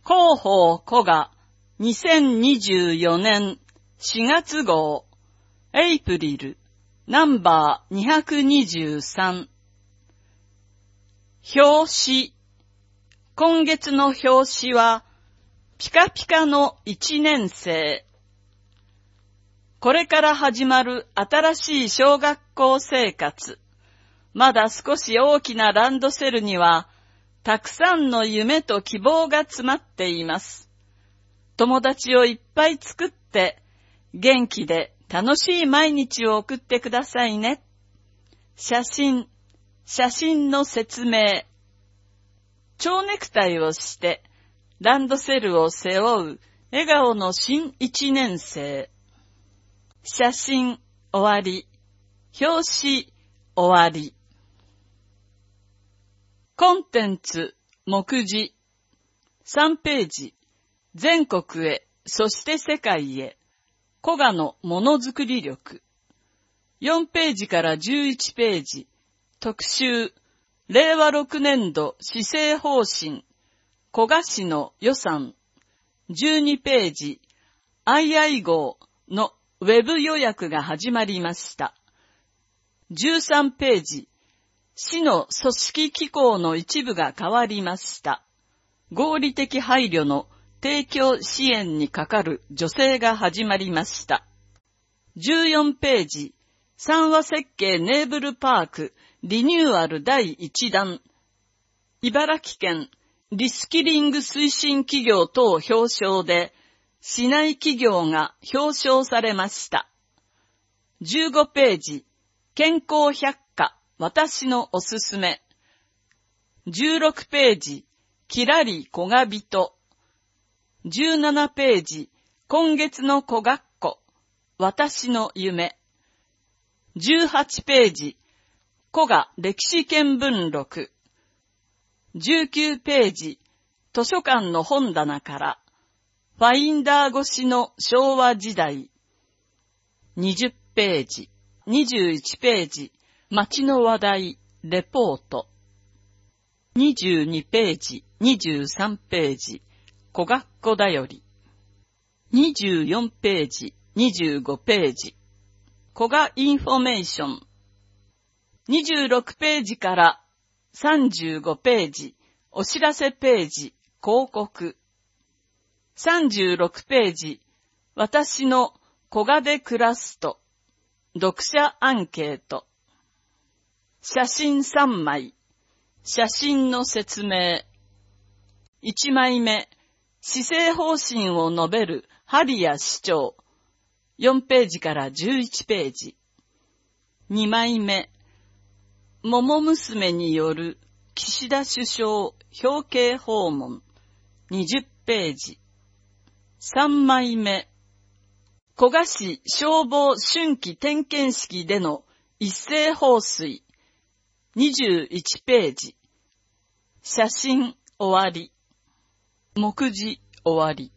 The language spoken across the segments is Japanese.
広報古賀2024年4月号エイプリルナンバー223表紙。今月の表紙はピカピカの1年生。これから始まる新しい小学校生活。まだ少し大きなランドセルにはたくさんの夢と希望が詰まっています。友達をいっぱい作って元気で楽しい毎日を送ってくださいね。写真の説明。蝶ネクタイをしてランドセルを背負う笑顔の新1年生。写真終わり。表紙終わり。コンテンツ目次3ページ。全国へ、そして世界へ。古賀のものづくり力。4ページから11ページ。特集。令和6年度施政方針。古賀市の予算。12ページ。II号のウェブ予約が始まりました。13ページ。市の組織機構の一部が変わりました。合理的配慮の提供支援にかかる助成が始まりました。14ページ。三和設計ネーブルパークリニューアル第1弾。茨城県リスキリング推進企業等表彰で市内企業が表彰されました。15ページ。健康百科私のおすすめ。16ページ。きらり小が人。17ページ。今月の小学校私の夢。18ページ。古賀歴史見聞録。19ページ。図書館の本棚からファインダー越しの昭和時代。20ページ。21ページ。街の話題、レポート。22ページ、23ページ。小学校だより。24ページ、25ページ。古賀インフォメーション。26ページから35ページ。お知らせページ、広告。36ページ。私の古賀で暮らすと。読者アンケート。写真3枚。写真の説明。1枚目。施政方針を述べる針谷市長。4ページから11ページ。2枚目。桃娘による岸田首相表敬訪問。20ページ。3枚目。古賀市消防春季点検式での一斉放水。21ページ。写真終わり。目次終わり。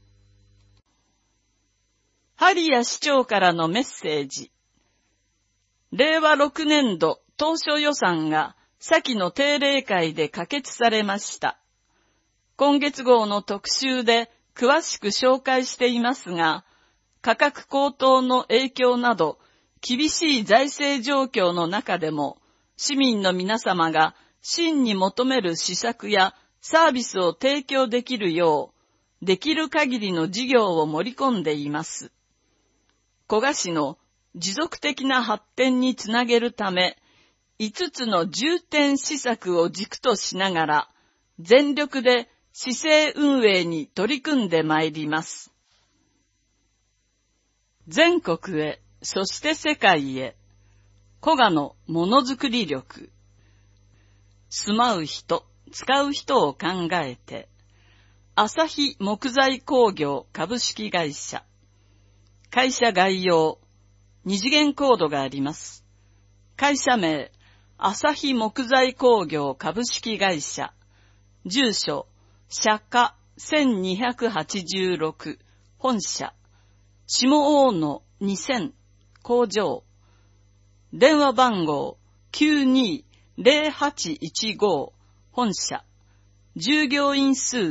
針谷市長からのメッセージ。令和6年度当初予算が先の定例会で可決されました。今月号の特集で詳しく紹介していますが、価格高騰の影響など厳しい財政状況の中でも市民の皆様が真に求める施策やサービスを提供できるようできる限りの事業を盛り込んでいます。古賀市の持続的な発展につなげるため5つの重点施策を軸としながら全力で市政運営に取り組んでまいります。全国へ、そして世界へ。古賀のものづくり力。住まう人、使う人を考えて。朝日木材工業株式会社。会社概要。二次元コードがあります。会社名、朝日木材工業株式会社。住所、社家1286。本社。下大野2000工場。電話番号920815本社。従業員数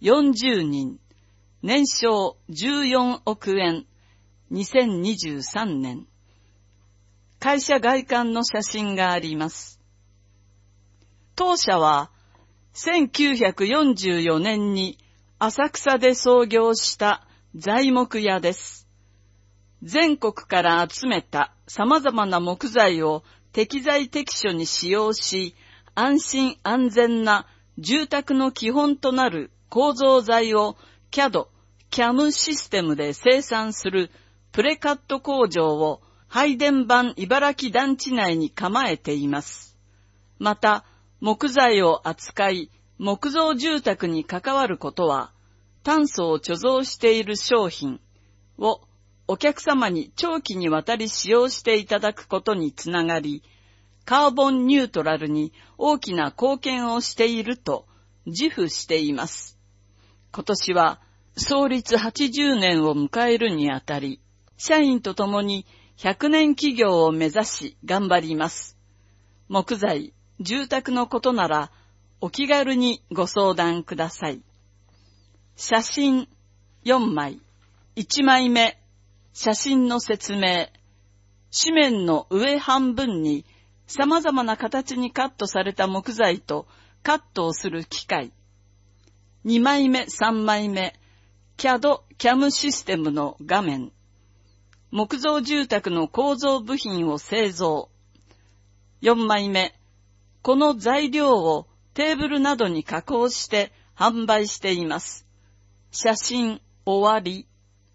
40人、年商14億円、2023年。会社外観の写真があります。当社は、1944年に浅草で創業した材木屋です。全国から集めた様々な木材を適材適所に使用し、安心安全な住宅の基本となる構造材を CAD、CAM システムで生産するプレカット工場を配電盤茨城団地内に構えています。また、木材を扱い、木造住宅に関わることは、炭素を貯蔵している商品をお客様に長期にわたり使用していただくことにつながり、カーボンニュートラルに大きな貢献をしていると自負しています。今年は創立80年を迎えるにあたり、社員と共に100年企業を目指し頑張ります。木材、住宅のことならお気軽にご相談ください。写真4枚。1枚目、写真の説明。紙面の上半分に様々な形にカットされた木材とカットをする機械。2枚目、3枚目、CAD、CAM システムの画面。木造住宅の構造部品を製造。4枚目、この材料をテーブルなどに加工して販売しています。写真終わり。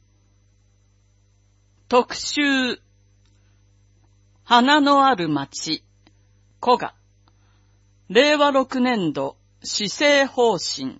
特集。花のある町、古賀。令和6年度施政方針。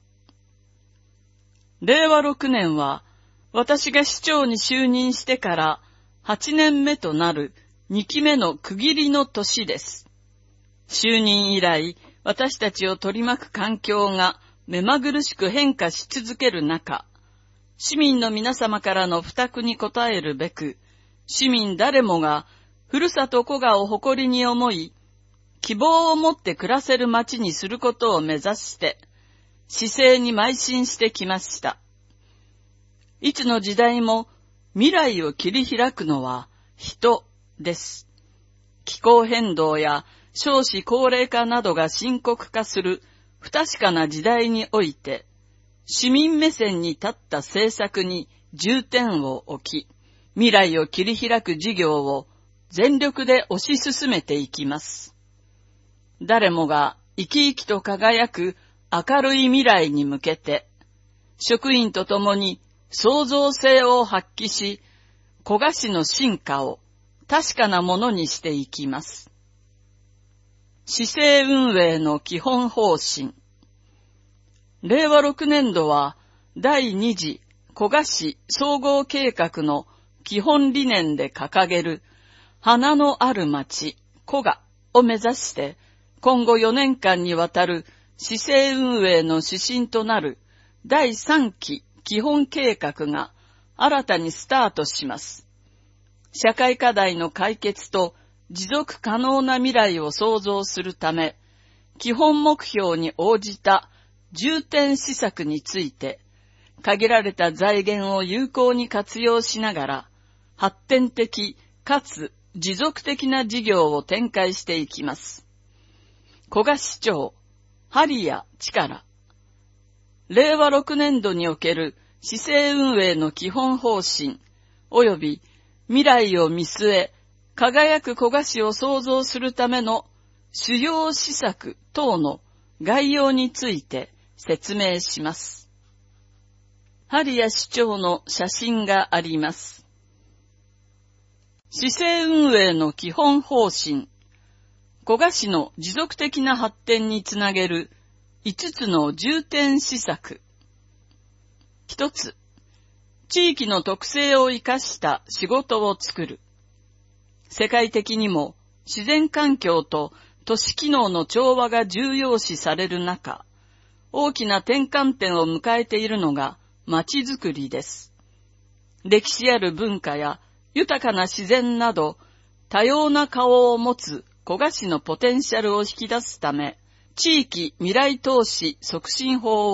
令和6年は、私が市長に就任してから8年目となる2期目の区切りの年です。就任以来、私たちを取り巻く環境が目まぐるしく変化し続ける中、市民の皆様からの負託に応えるべく、市民誰もがふるさと古賀を誇りに思い、希望を持って暮らせる町にすることを目指して、市政に邁進してきました。いつの時代も未来を切り開くのは人です。気候変動や少子高齢化などが深刻化する不確かな時代において、市民目線に立った政策に重点を置き、未来を切り開く事業を全力で推し進めていきます。誰もが生き生きと輝く明るい未来に向けて、職員と共に創造性を発揮し、古賀市の進化を確かなものにしていきます。市政運営の基本方針。令和6年度は第2次古賀市総合計画の基本理念で掲げる花のある町、古賀を目指して今後4年間にわたる市政運営の指針となる第3期基本計画が新たにスタートします。社会課題の解決と持続可能な未来を創造するため、基本目標に応じた重点施策について、限られた財源を有効に活用しながら、発展的かつ持続的な事業を展開していきます。古賀市長、針谷力。令和6年度における市政運営の基本方針、及び未来を見据え、輝く古賀市を創造するための主要施策等の概要について説明します。針谷市長の写真があります。市政運営の基本方針。古賀市の持続的な発展につなげる5つの重点施策。1つ、地域の特性を生かした仕事を作る。世界的にも自然環境と都市機能の調和が重要視される中、大きな転換点を迎えているのが街づくりです。歴史ある文化や豊かな自然など多様な顔を持つ古賀市のポテンシャルを引き出すため、地域未来投資促進法を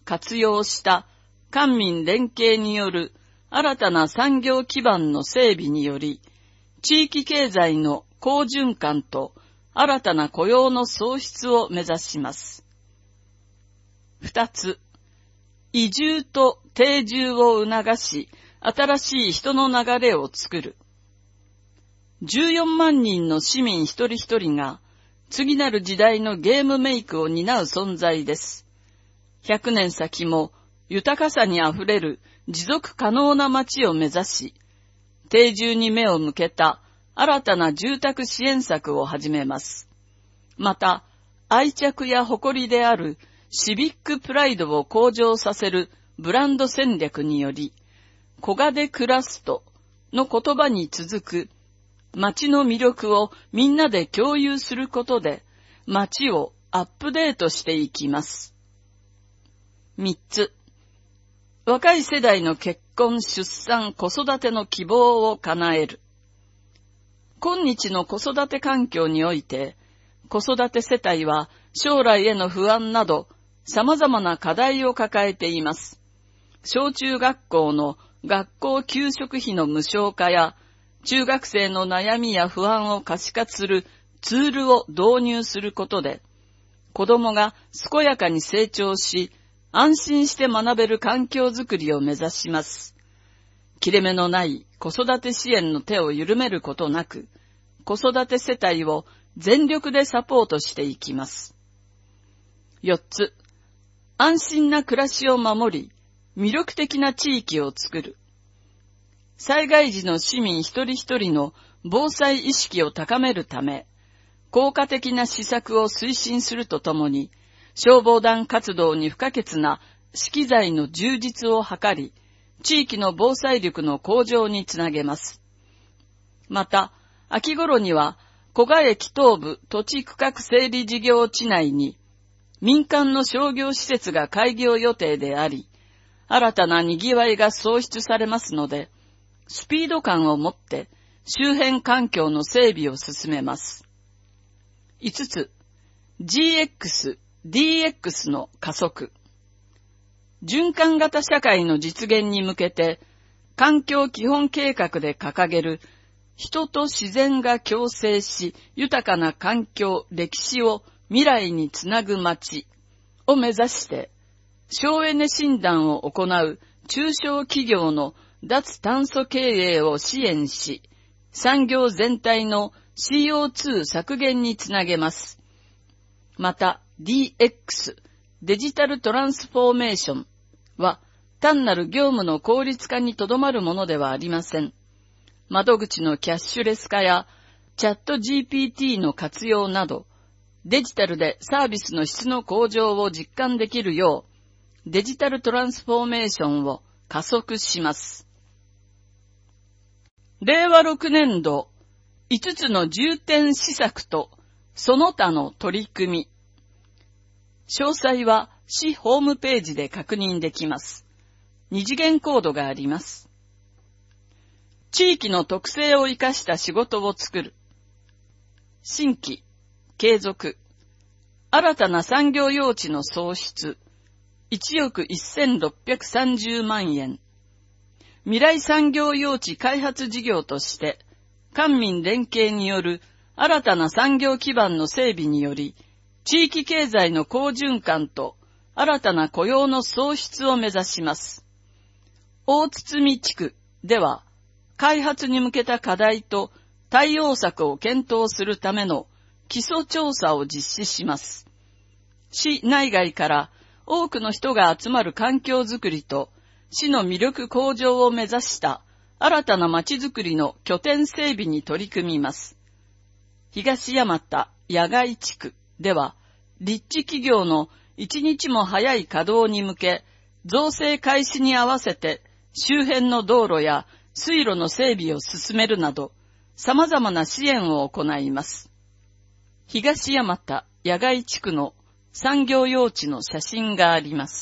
活用した官民連携による新たな産業基盤の整備により、地域経済の好循環と新たな雇用の創出を目指します。二つ、移住と定住を促し、新しい人の流れを作る。14万人の市民一人一人が、次なる時代のゲームメイクを担う存在です。100年先も豊かさにあふれる持続可能な街を目指し、定住に目を向けた新たな住宅支援策を始めます。また、愛着や誇りであるシビックプライドを向上させるブランド戦略により、コガデクラストの言葉に続く街の魅力をみんなで共有することで、街をアップデートしていきます。三つ、若い世代の結婚、出産、子育ての希望を叶える。今日の子育て環境において、子育て世帯は将来への不安など様々な課題を抱えています。小中学校の学校給食費の無償化や、中学生の悩みや不安を可視化するツールを導入することで、子供が健やかに成長し、安心して学べる環境づくりを目指します。切れ目のない子育て支援の手を緩めることなく、子育て世帯を全力でサポートしていきます。4つ、安心な暮らしを守り、魅力的な地域を作る。災害時の市民一人一人の防災意識を高めるため、効果的な施策を推進するとともに、消防団活動に不可欠な資機材の充実を図り、地域の防災力の向上につなげます。また、秋頃には、古賀駅東部土地区画整理事業地内に、民間の商業施設が開業予定であり、新たな賑わいが創出されますので、スピード感を持って周辺環境の整備を進めます。5つ、GX、DX の加速。循環型社会の実現に向けて、環境基本計画で掲げる、人と自然が共生し、豊かな環境、歴史を未来につなぐ街を目指して、省エネ診断を行う中小企業の脱炭素経営を支援し、産業全体の CO2 削減につなげます。また DX、デジタルトランスフォーメーションは単なる業務の効率化にとどまるものではありません。窓口のキャッシュレス化やチャット GPT の活用など、デジタルでサービスの質の向上を実感できるよう、デジタルトランスフォーメーションを加速します。令和6年度5つの重点施策とその他の取り組み。詳細は市ホームページで確認できます。二次元コードがあります。地域の特性を生かした仕事を作る。新規、継続。新たな産業用地の創出。1億1630万円。未来産業用地開発事業として、官民連携による新たな産業基盤の整備により、地域経済の好循環と新たな雇用の創出を目指します。大堤地区では、開発に向けた課題と対応策を検討するための基礎調査を実施します。市内外から多くの人が集まる環境づくりと、市の魅力向上を目指した新たな街づくりの拠点整備に取り組みます。東山田野外地区では、立地企業の一日も早い稼働に向け、造成開始に合わせて周辺の道路や水路の整備を進めるなど、様々な支援を行います。東山田野外地区の産業用地の写真があります。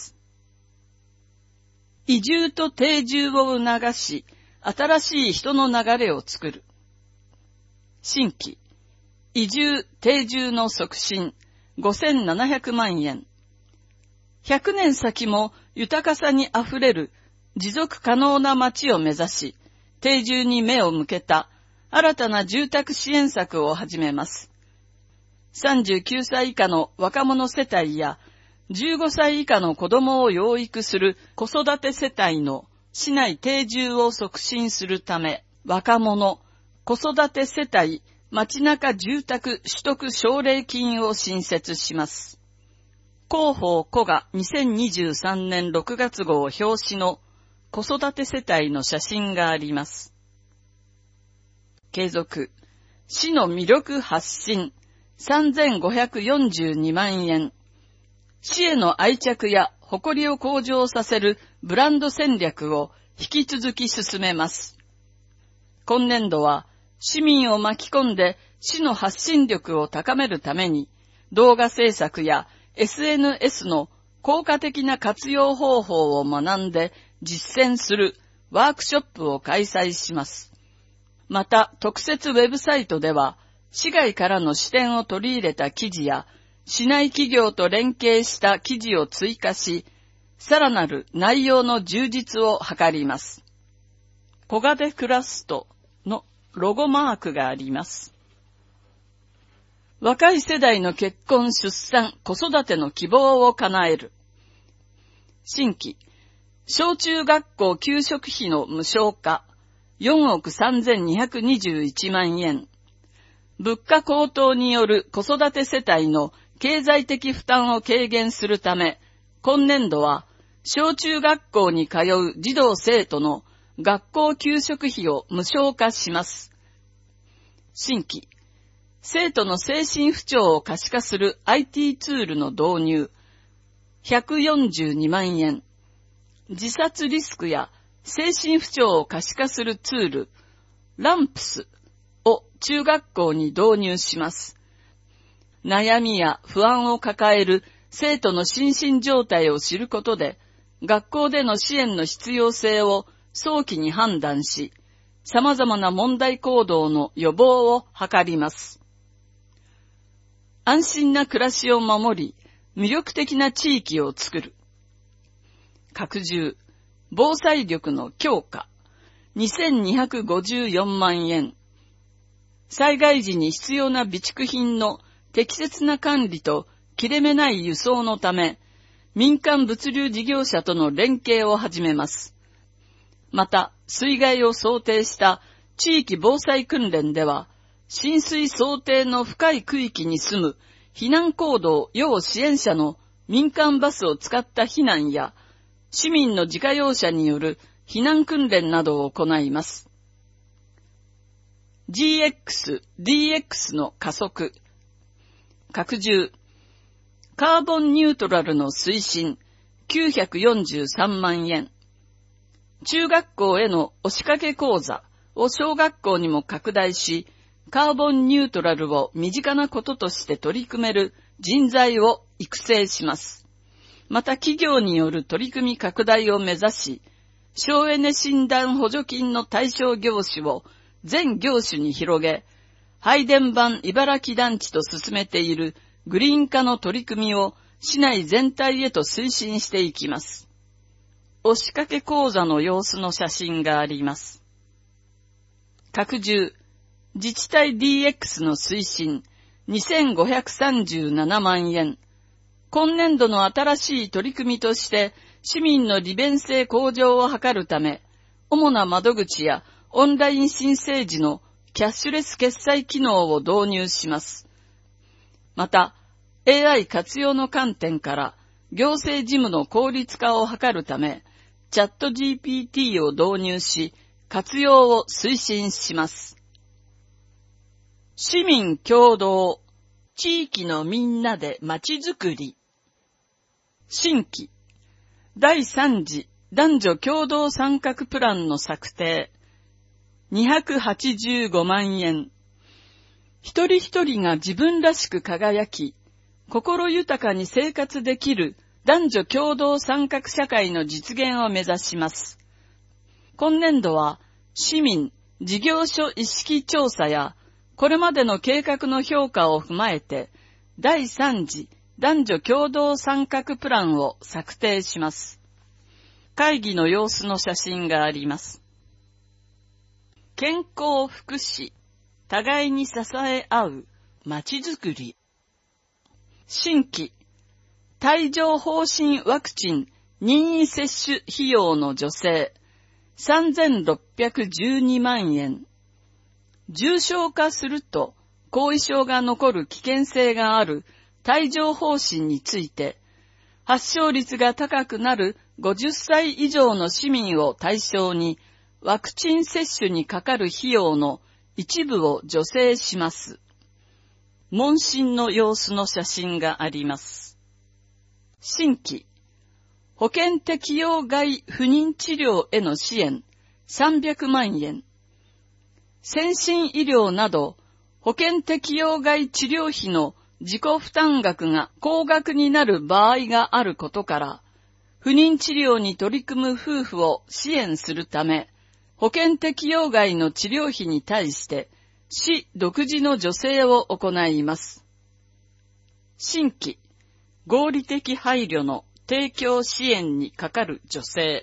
移住と定住を促し、新しい人の流れを作る。新規、移住・定住の促進、5700万円。 100年先も豊かさにあふれる持続可能な町を目指し、定住に目を向けた新たな住宅支援策を始めます。39歳以下の若者世帯や15歳以下の子供を養育する子育て世帯の市内定住を促進するため、若者、子育て世帯、街中住宅取得奨励金を新設します。広報古賀2023年6月号表紙の子育て世帯の写真があります。継続。市の魅力発信。3542万円。市への愛着や誇りを向上させるブランド戦略を引き続き進めます。今年度は市民を巻き込んで市の発信力を高めるために動画制作や SNS の効果的な活用方法を学んで実践するワークショップを開催します。また特設ウェブサイトでは市外からの視点を取り入れた記事や市内企業と連携した記事を追加し、さらなる内容の充実を図ります。小金クラストのロゴマークがあります。若い世代の結婚・出産・子育ての希望を叶える。新規、小中学校給食費の無償化、4億3221万円。物価高騰による子育て世帯の経済的負担を軽減するため、今年度は小中学校に通う児童生徒の学校給食費を無償化します。新規、生徒の精神不調を可視化する IT ツールの導入、142万円。自殺リスクや精神不調を可視化するツール、ランプスを中学校に導入します。悩みや不安を抱える生徒の心身状態を知ることで、学校での支援の必要性を早期に判断し、様々な問題行動の予防を図ります。安心な暮らしを守り、魅力的な地域を作る。拡充、防災力の強化、2254万円。災害時に必要な備蓄品の適切な管理と切れ目ない輸送のため、民間物流事業者との連携を始めます。また、水害を想定した地域防災訓練では、浸水想定の深い区域に住む避難行動要支援者の民間バスを使った避難や、市民の自家用車による避難訓練などを行います。GX、DX の加速。拡充。カーボンニュートラルの推進、943万円。中学校への押しかけ講座を小学校にも拡大し、カーボンニュートラルを身近なこととして取り組める人材を育成します。また企業による取り組み拡大を目指し、省エネ診断補助金の対象業種を全業種に広げ、配電盤茨城団地と進めているグリーン化の取り組みを市内全体へと推進していきます。押しかけ講座の様子の写真があります。拡充、自治体 DX の推進、2537万円。今年度の新しい取り組みとして、市民の利便性向上を図るため、主な窓口やオンライン申請時のキャッシュレス決済機能を導入します。また、AI 活用の観点から行政事務の効率化を図るため、チャット GPT を導入し、活用を推進します。市民共同、地域のみんなでまちづくり。新規、第3次男女共同参画プランの策定、285万円。一人一人が自分らしく輝き、心豊かに生活できる男女共同参画社会の実現を目指します。今年度は市民事業所意識調査やこれまでの計画の評価を踏まえて第3次男女共同参画プランを策定します。会議の様子の写真があります。健康福祉、互いに支え合うまちづくり。新規、帯状疱疹ワクチン任意接種費用の助成、3612万円。重症化すると後遺症が残る危険性がある帯状疱疹について、発症率が高くなる50歳以上の市民を対象に、ワクチン接種にかかる費用の一部を助成します。問診の様子の写真があります。新規、保険適用外不妊治療への支援300万円。先進医療など保険適用外治療費の自己負担額が高額になる場合があることから、不妊治療に取り組む夫婦を支援するため、保険適用外の治療費に対して市独自の助成を行います。新規、合理的配慮の提供支援にかかる助成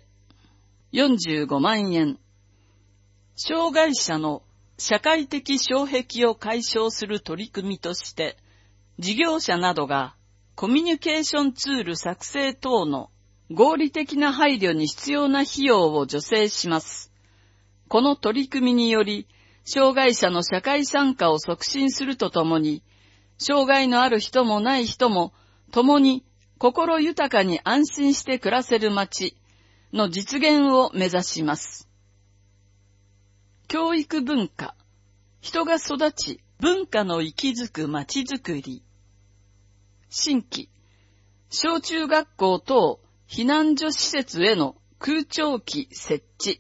45万円。障害者の社会的障壁を解消する取り組みとして、事業者などがコミュニケーションツール作成等の合理的な配慮に必要な費用を助成します。この取り組みにより、障害者の社会参加を促進するとともに、障害のある人もない人も共に心豊かに安心して暮らせる街の実現を目指します。教育文化、人が育ち、文化の息づく街づくり。新規、小中学校等避難所施設への空調機設置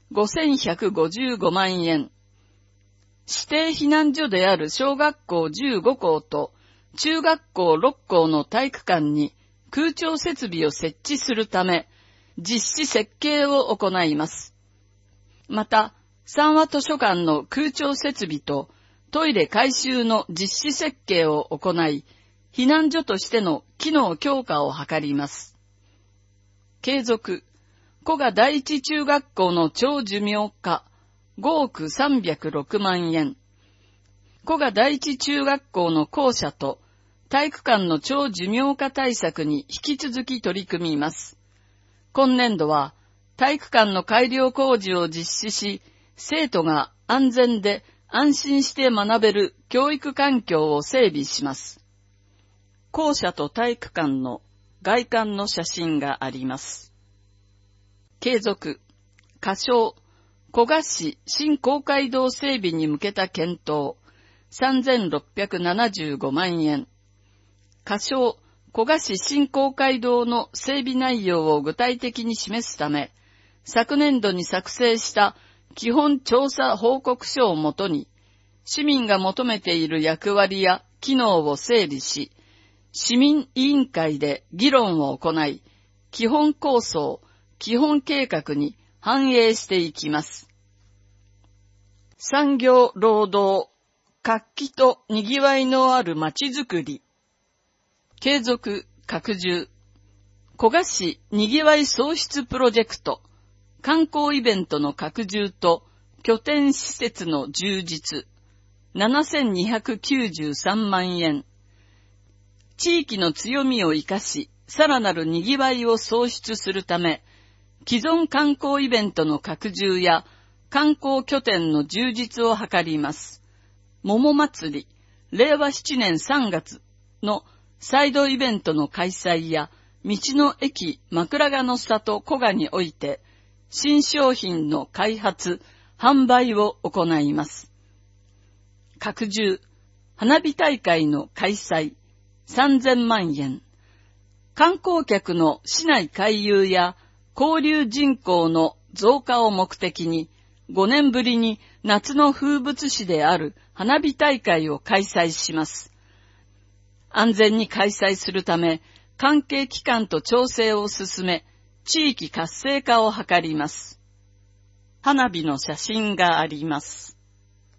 5155万円。指定避難所である小学校15校と中学校6校の体育館に空調設備を設置するため、実施設計を行います。また、三和図書館の空調設備とトイレ改修の実施設計を行い、避難所としての機能強化を図ります。継続、古賀第一中学校の長寿命化5億306万円。古賀第一中学校の校舎と体育館の長寿命化対策に引き続き取り組みます。今年度は体育館の改良工事を実施し、生徒が安全で安心して学べる教育環境を整備します。校舎と体育館の外観の写真があります。継続、仮称、古賀市新公会堂整備に向けた検討、3675万円。仮称、古賀市新公会堂の整備内容を具体的に示すため、昨年度に作成した基本調査報告書をもとに、市民が求めている役割や機能を整理し、市民委員会で議論を行い、基本構想、基本計画に反映していきます。産業労働、活気と賑わいのあるまちづくり。継続、拡充。古賀市賑わい創出プロジェクト。観光イベントの拡充と拠点施設の充実。7293万円。地域の強みを生かし、さらなる賑わいを創出するため、既存観光イベントの拡充や観光拠点の充実を図ります。桃祭り、令和7年3月のサイドイベントの開催や、道の駅枕ヶの里古賀において、新商品の開発、販売を行います。拡充、花火大会の開催、3000万円。観光客の市内回遊や交流人口の増加を目的に、5年ぶりに夏の風物詩である花火大会を開催します。安全に開催するため、関係機関と調整を進め、地域活性化を図ります。花火の写真があります。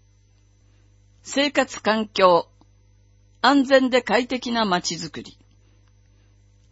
生活環境、安全で快適なまちづくり。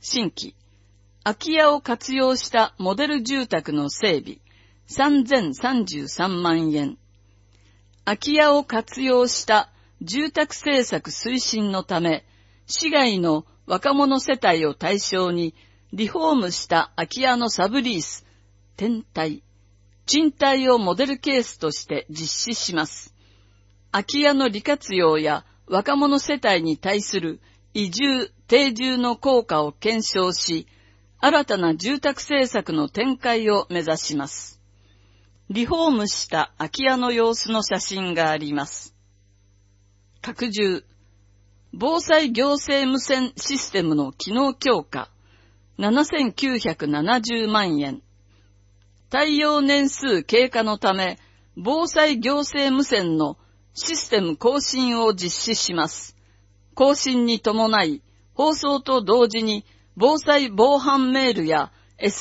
新規、空き家を活用したモデル住宅の整備、3033万円。空き家を活用した住宅政策推進のため、市外の若者世帯を対象に、リフォームした空き家のサブリース、転貸、賃貸をモデルケースとして実施します。空き家の利活用や若者世帯に対する移住・定住の効果を検証し、新たな住宅政策の展開を目指します。リフォームした空き家の様子の写真があります。拡充、防災行政無線システムの機能強化、7970万円。耐用年数経過のため、防災行政無線のシステム更新を実施します。更新に伴い、放送と同時に防災防犯メールや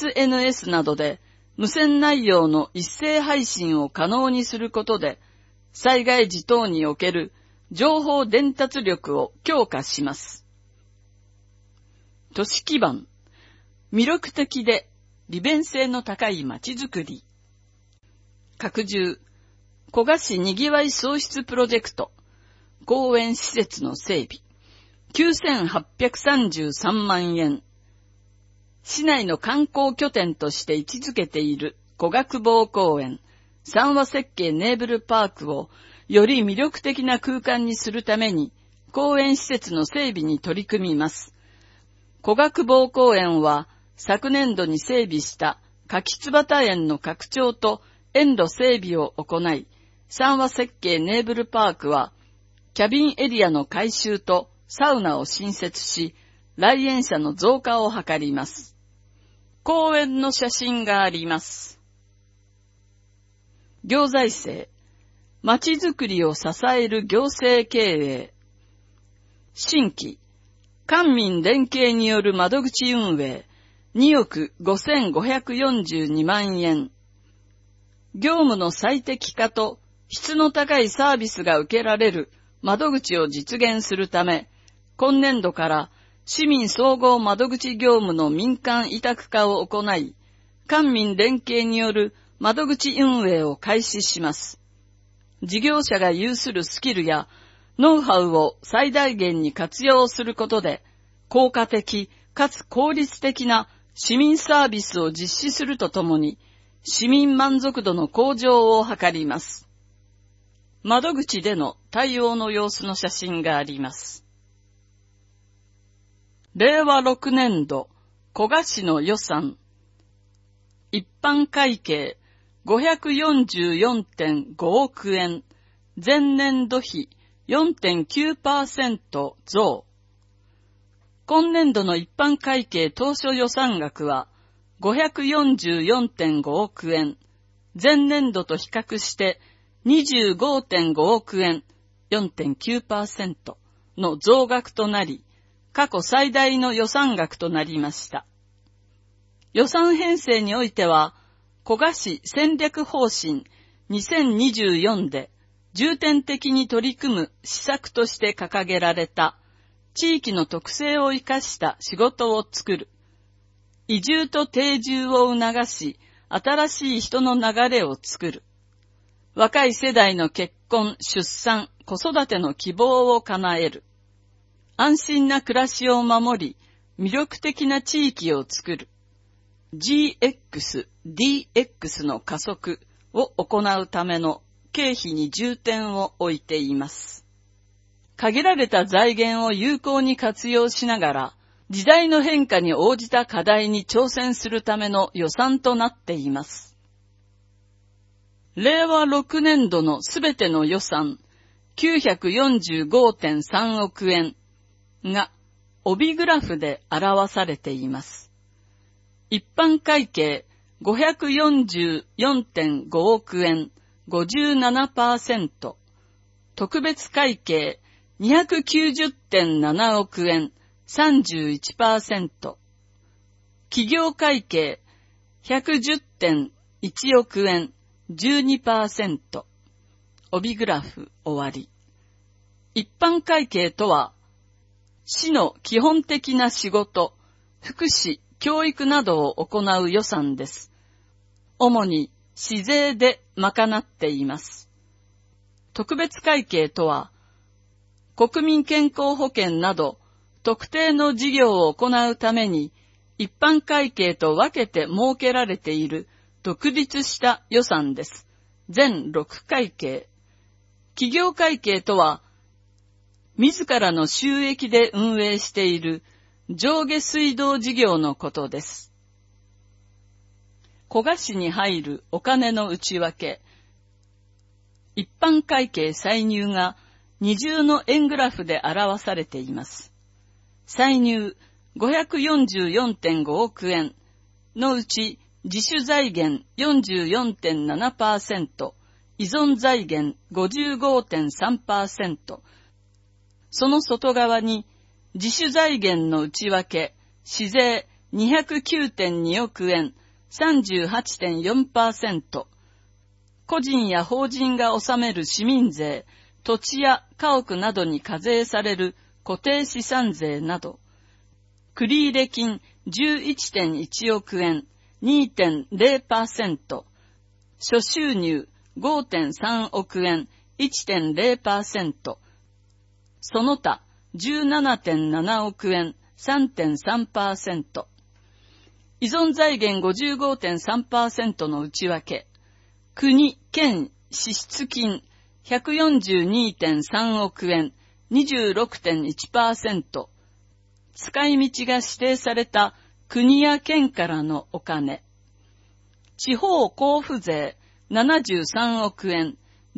SNS などで無線内容の一斉配信を可能にすることで、災害時等における情報伝達力を強化します。都市基盤、魅力的で利便性の高い街づくり。拡充、古河市にぎわい創出プロジェクト、公園施設の整備、9833万円。市内の観光拠点として位置づけている古河久保公園、三和設計ネーブルパークをより魅力的な空間にするために、公園施設の整備に取り組みます。古河久保公園は、昨年度に整備した柿椿園の拡張と園路整備を行い、三和設計ネーブルパークは、キャビンエリアの改修とサウナを新設し、来園者の増加を図ります。公園の写真があります。行財政、街づくりを支える行政経営。新規、官民連携による窓口運営、2億5542万円。業務の最適化と質の高いサービスが受けられる窓口を実現するため、今年度から市民総合窓口業務の民間委託化を行い、官民連携による窓口運営を開始します。事業者が有するスキルやノウハウを最大限に活用することで、効果的かつ効率的な市民サービスを実施するとともに、市民満足度の向上を図ります。窓口での対応の様子の写真があります。令和6年度、古河市の予算。一般会計 544.5 億円。前年度比 4.9% 増。今年度の一般会計当初予算額は 544.5 億円。前年度と比較して 25.5 億円 4.9% の増額となり、過去最大の予算額となりました。予算編成においては、古河市戦略方針2024で重点的に取り組む施策として掲げられた地域の特性を生かした仕事を作る、移住と定住を促し、新しい人の流れを作る、若い世代の結婚、出産、子育ての希望を叶える、安心な暮らしを守り、魅力的な地域を作る、GX、DX の加速を行うための経費に重点を置いています。限られた財源を有効に活用しながら、時代の変化に応じた課題に挑戦するための予算となっています。令和6年度のすべての予算 945.3 億円が帯グラフで表されています。一般会計 544.5 億円 57%、特別会計 290.7 億円 31%、企業会計 110.1 億円 12%、帯グラフ終わり。一般会計とは、市の基本的な仕事、 福祉、教育などを行う予算です。主に市税で賄っています。特別会計とは、国民健康保険など特定の事業を行うために一般会計と分けて設けられている独立した予算です。全6会計。企業会計とは、自らの収益で運営している上下水道事業のことです。古賀市に入るお金の内訳。一般会計歳入が二重の円グラフで表されています。歳入 544.5 億円のうち自主財源 44.7%、依存財源 55.3%、その外側に自主財源の内訳、市税 209.2 億円 38.4%、個人や法人が納める市民税、土地や家屋などに課税される固定資産税など、繰入金 11.1 億円 2.0%、諸収入 5.3 億円 1.0%、その他 17.7 億円 3.3%、依存財源 55.3% の内訳、国、県、支出金 142.3 億円 26.1%、使い道が指定された国や県からのお金、地方交付税73億円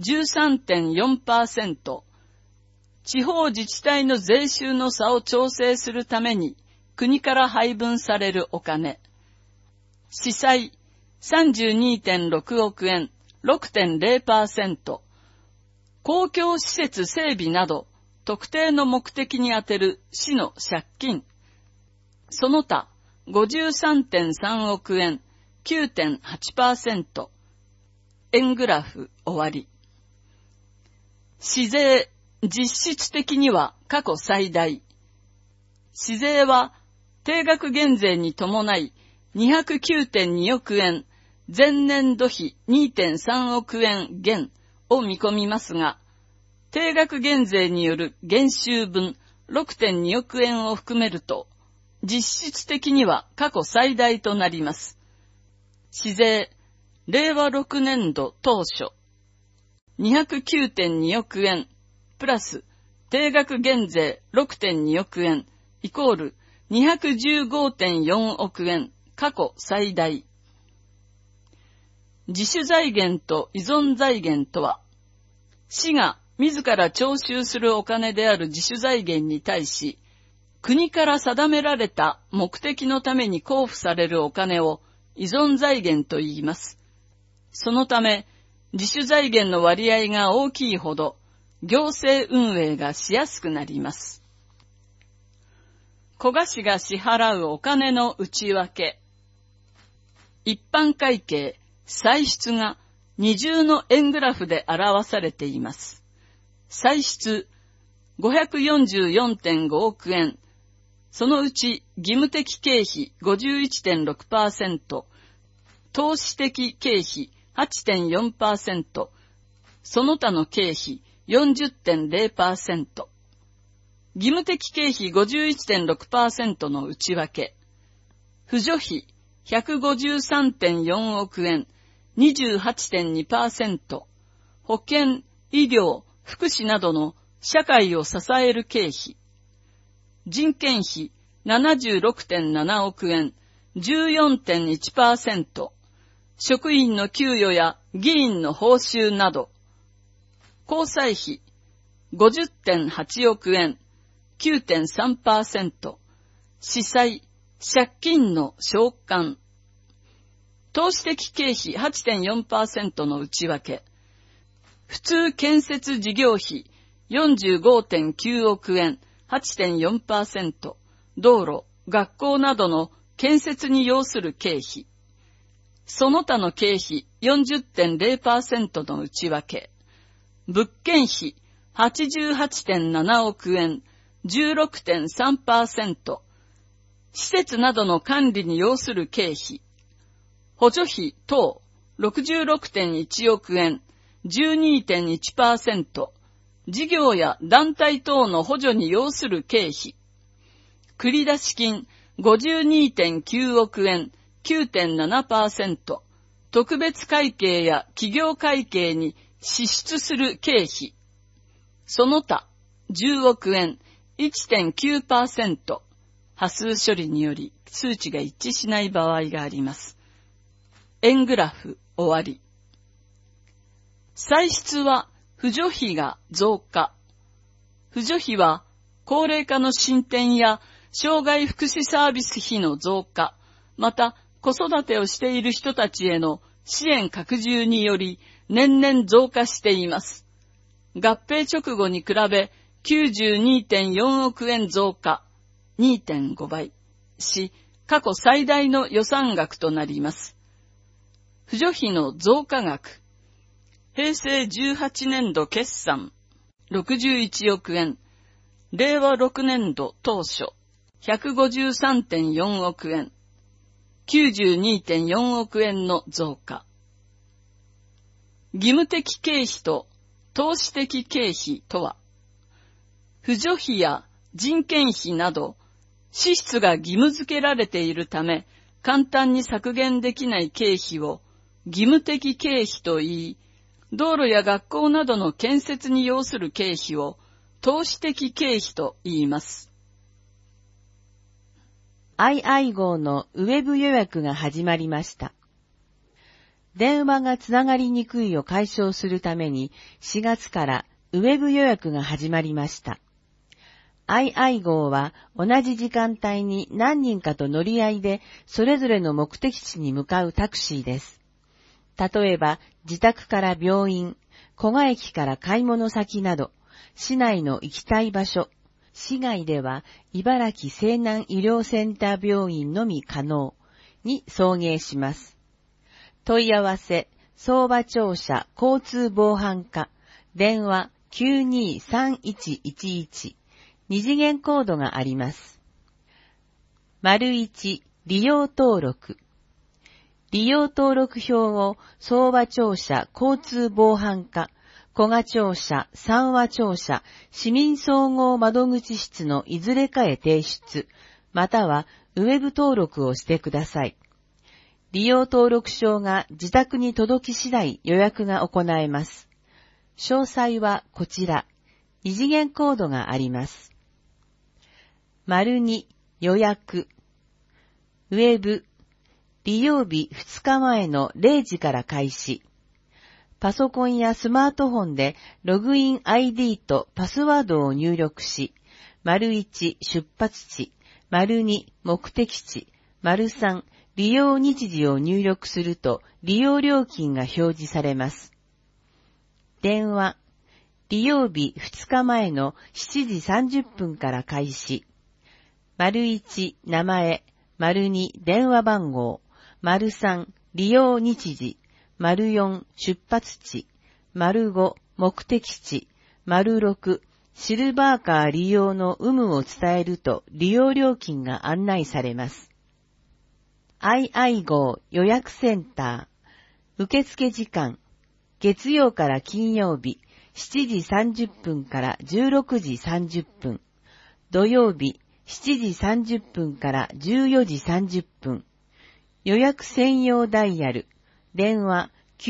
13.4%、地方自治体の税収の差を調整するために国から配分されるお金、司祭 32.6 億円 6.0%、公共施設整備など特定の目的に充てる市の借金、その他 53.3 億円 9.8%、円グラフ終わり。市税、実質的には過去最大。市税は定額減税に伴い 209.2 億円、前年度比 2.3 億円減を見込みますが、定額減税による減収分 6.2 億円を含めると、実質的には過去最大となります。市税、令和6年度当初、209.2 億円、プラス定額減税 6.2 億円、イコール 215.4 億円、過去最大。自主財源と依存財源とは、市が自ら徴収するお金である自主財源に対し、国から定められた目的のために交付されるお金を依存財源と言います。そのため、自主財源の割合が大きいほど、行政運営がしやすくなります。古賀市が支払うお金の内訳。一般会計、歳出が二重の円グラフで表されています。歳出 544.5 億円、そのうち義務的経費 51.6%、投資的経費 8.4%、その他の経費 40.0%、義務的経費 51.6% の内訳、扶助費 153.4 億円 28.2%、保険、医療、福祉などの社会を支える経費、人件費 76.7 億円 14.1%、職員の給与や議員の報酬など、交際費 50.8 億円 9.3%、司祭、借金の償還、投資的経費 8.4% の内訳、普通建設事業費 45.9 億円 8.4%、道路、学校などの建設に要する経費、その他の経費 40.0% の内訳、物件費 88.7 億円 16.3%、 施設などの管理に要する経費、補助費等 66.1 億円、12.1%、事業や団体等の補助に要する経費、繰出金 52.9 億円、9.7%、特別会計や企業会計に支出する経費、その他10億円、1.9%、波数処理により数値が一致しない場合があります。円グラフ終わり。歳出は扶助費が増加。扶助費は高齢化の進展や障害福祉サービス費の増加、また子育てをしている人たちへの支援拡充により年々増加しています。合併直後に比べ 92.4 億円増加、2.5 倍し、過去最大の予算額となります。扶助費の増加額、平成18年度決算61億円、令和6年度当初 153.4 億円、92.4 億円の増加。義務的経費と投資的経費とは、扶助費や人件費など支出が義務付けられているため、簡単に削減できない経費を義務的経費と言い、道路や学校などの建設に要する経費を投資的経費と言います。 II 号のウェブ予約が始まりました。電話がつながりにくいを解消するために4月からウェブ予約が始まりました。II 号は同じ時間帯に何人かと乗り合いでそれぞれの目的地に向かうタクシーです。例えば自宅から病院、古賀駅から買い物先など、市内の行きたい場所、市外では茨城西南医療センター病院のみ可能に送迎します。問い合わせ、相場庁舎交通防犯課、電話 923111、二次元コードがあります。1、利用登録。利用登録票を相場庁舎交通防犯課、古賀庁舎、三和庁舎、市民総合窓口室のいずれかへ提出、またはウェブ登録をしてください。利用登録証が自宅に届き次第予約が行えます。詳細はこちら、二次元コードがあります。2、予約。ウェブ。利用日2日前の0時から開始。パソコンやスマートフォンでログイン ID とパスワードを入力し、1、出発地、2、目的地、3、利用日時を入力すると利用料金が表示されます。電話。利用日2日前の7時30分から開始。1、名前、2、電話番号、3、利用日時、4、出発地、5、目的地、6、シルバーカー利用の有無を伝えると利用料金が案内されます。II 号予約センター、受付時間、月曜から金曜日、7時30分から16時30分、土曜日、7時30分から14時30分、予約専用ダイヤル、電話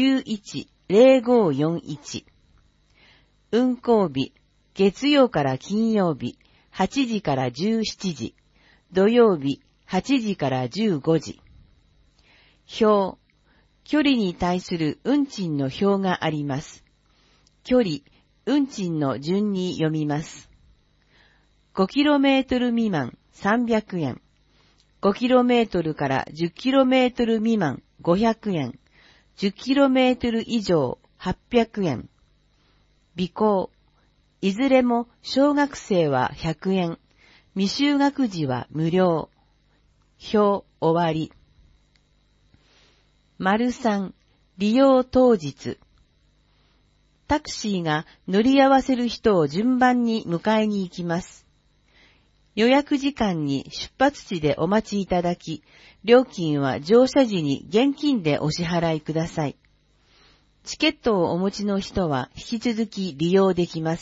91-0541、運行日、月曜から金曜日、8時から17時、土曜日、8時から15時。表、距離に対する運賃の表があります。距離、運賃の順に読みます。5km 未満300円。5km から 10km 未満500円。10km 以上800円。備考。いずれも小学生は100円。未就学児は無料。表終わり。3、利用当日。タクシーが乗り合わせる人を順番に迎えに行きます。 予約時間に出発地でお待ちいただき、料金は乗車時に現金でお支払いください。チケットをお持ちの人は引き続き利用できます。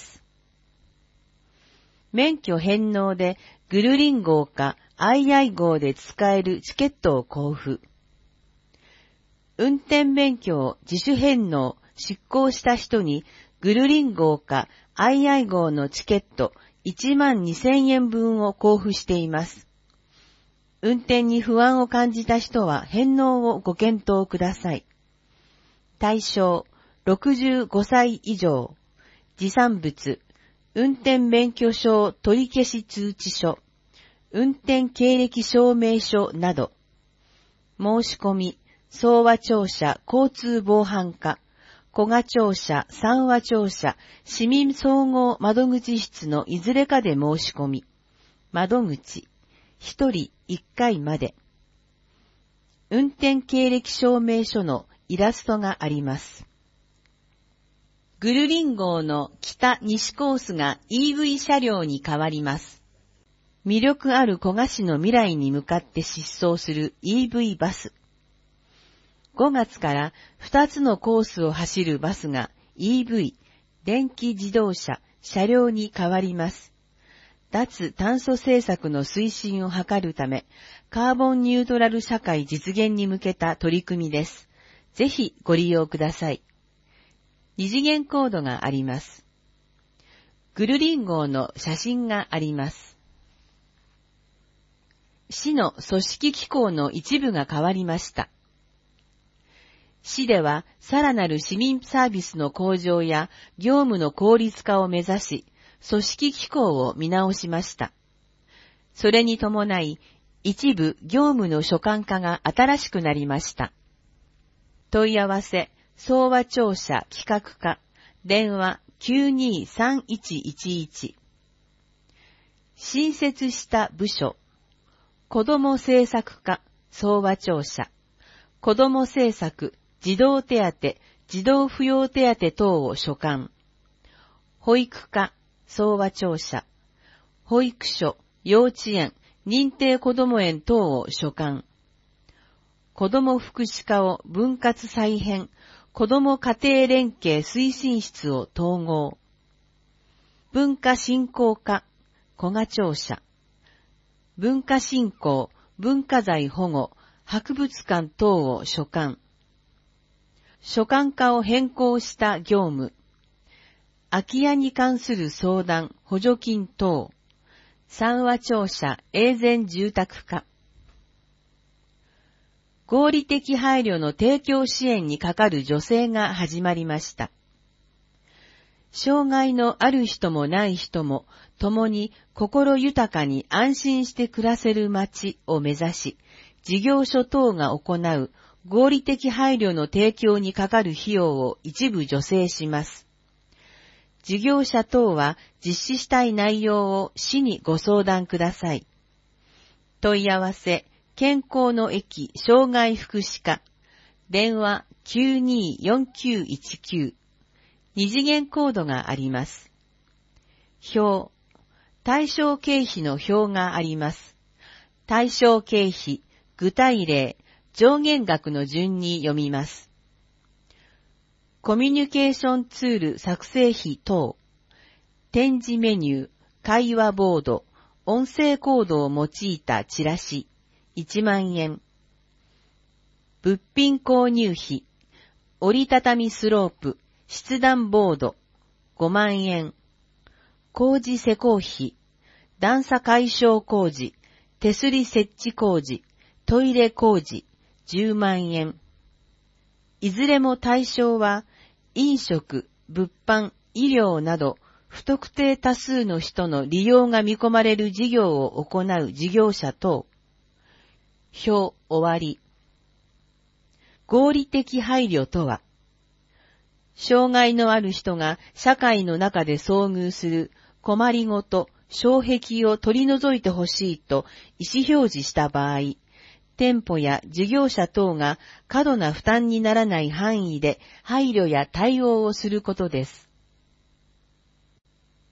免許返納でグルリン号かII号で使えるチケットを交付。運転免許を自主返納、失効した人にグルリン号かII号のチケット12,000円分を交付しています。運転に不安を感じた人は返納をご検討ください。対象、65歳以上、持参物、運転免許証取り消し通知書、運転経歴証明書など、申し込み、総和庁舎交通防犯課、古賀庁舎、三和庁舎、市民総合窓口室のいずれかで申し込み、窓口、一人一回まで。運転経歴証明書のイラストがあります。グルリン号の北西コースが EV 車両に変わります。魅力ある古賀市の未来に向かって疾走する EV バス。5月から2つのコースを走るバスが EV、電気自動車、車両に変わります。脱炭素政策の推進を図るため、カーボンニュートラル社会実現に向けた取り組みです。ぜひご利用ください。二次元コードがあります。グルリン号の写真があります。市の組織機構の一部が変わりました。市ではさらなる市民サービスの向上や業務の効率化を目指し、組織機構を見直しました。それに伴い、一部業務の所管化が新しくなりました。問い合わせ、総和庁舎企画課、電話923111。新設した部署、子ども政策課、総和庁舎、子ども政策、児童手当、児童扶養手当等を所管。保育課、総和庁舎。保育所、幼稚園、認定こども園等を所管。子ども福祉課を分割再編、子ども家庭連携推進室を統合。文化振興課、古賀庁舎。文化振興、文化財保護、博物館等を所管。所管課を変更した業務。空き家に関する相談、補助金等。三和庁舎永全住宅課。合理的配慮の提供支援にかかる助成が始まりました。障害のある人もない人も共に心豊かに安心して暮らせる街を目指し、事業所等が行う合理的配慮の提供にかかる費用を一部助成します。事業者等は実施したい内容を市にご相談ください。問い合わせ、健康の駅障害福祉課、電話924919、二次元コードがあります。表、対象経費の表があります。対象経費、具体例、上限額の順に読みます。コミュニケーションツール作成費等、展示メニュー、会話ボード、音声コードを用いたチラシ、1万円。物品購入費、折りたたみスロープ、筆談ボード、5万円。工事施工費、段差解消工事、手すり設置工事、トイレ工事、10万円。いずれも対象は、飲食、物販、医療など、不特定多数の人の利用が見込まれる事業を行う事業者等。表終わり。合理的配慮とは、障害のある人が社会の中で遭遇する困りごと、障壁を取り除いてほしいと意思表示した場合、店舗や事業者等が過度な負担にならない範囲で配慮や対応をすることです。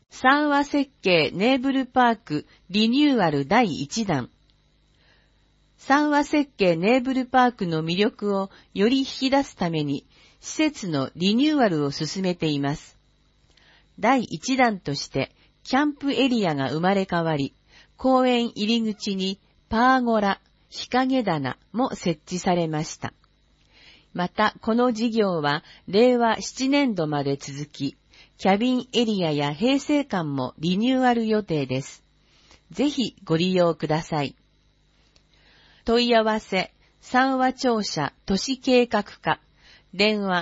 三和設計ネーブルパークリニューアル第1弾。三和設計ネーブルパークの魅力をより引き出すために、施設のリニューアルを進めています。第1弾として、キャンプエリアが生まれ変わり、公園入り口にパーゴラ、日陰棚も設置されました。また、この事業は令和7年度まで続き、キャビンエリアや衛生館もリニューアル予定です。ぜひご利用ください。問い合わせ、三和庁舎都市計画課、電話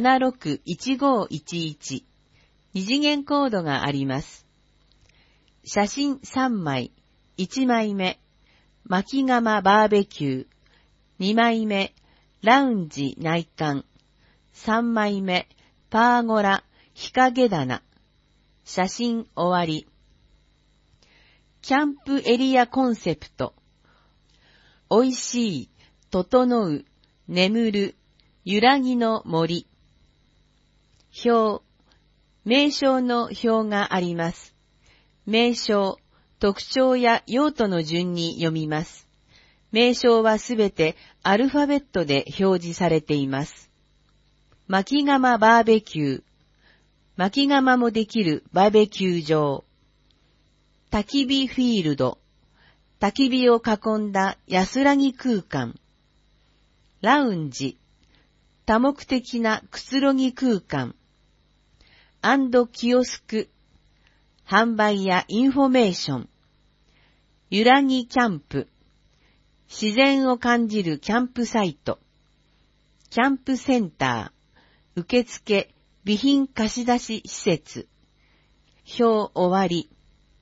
761511、二次元コードがあります。写真3枚、1枚目、巻窯バーベキュー、2枚目、ラウンジ内観、3枚目、パーゴラ、日陰棚。写真終わり。キャンプエリアコンセプト。おいしい、整う、眠る、揺らぎの森。表。名称の表があります。名称、特徴や用途の順に読みます。名称はすべてアルファベットで表示されています。巻窯バーベキュー。巻窯もできるバーベキュー場。焚き火フィールド。焚き火を囲んだ安らぎ空間。ラウンジ。多目的なくつろぎ空間。キオスク。販売やインフォメーション。揺らぎキャンプ。自然を感じるキャンプサイト。キャンプセンター。受付、備品貸し出し施設。表終わり。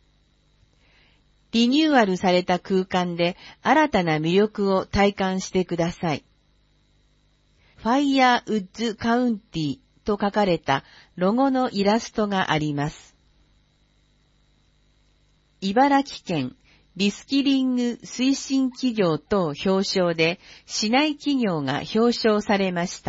リニューアルされた空間で新たな魅力を体感してください。ファイヤーウッズカウンティと書かれたロゴのイラストがあります。茨城県リスキリング推進企業等表彰で市内企業が表彰されました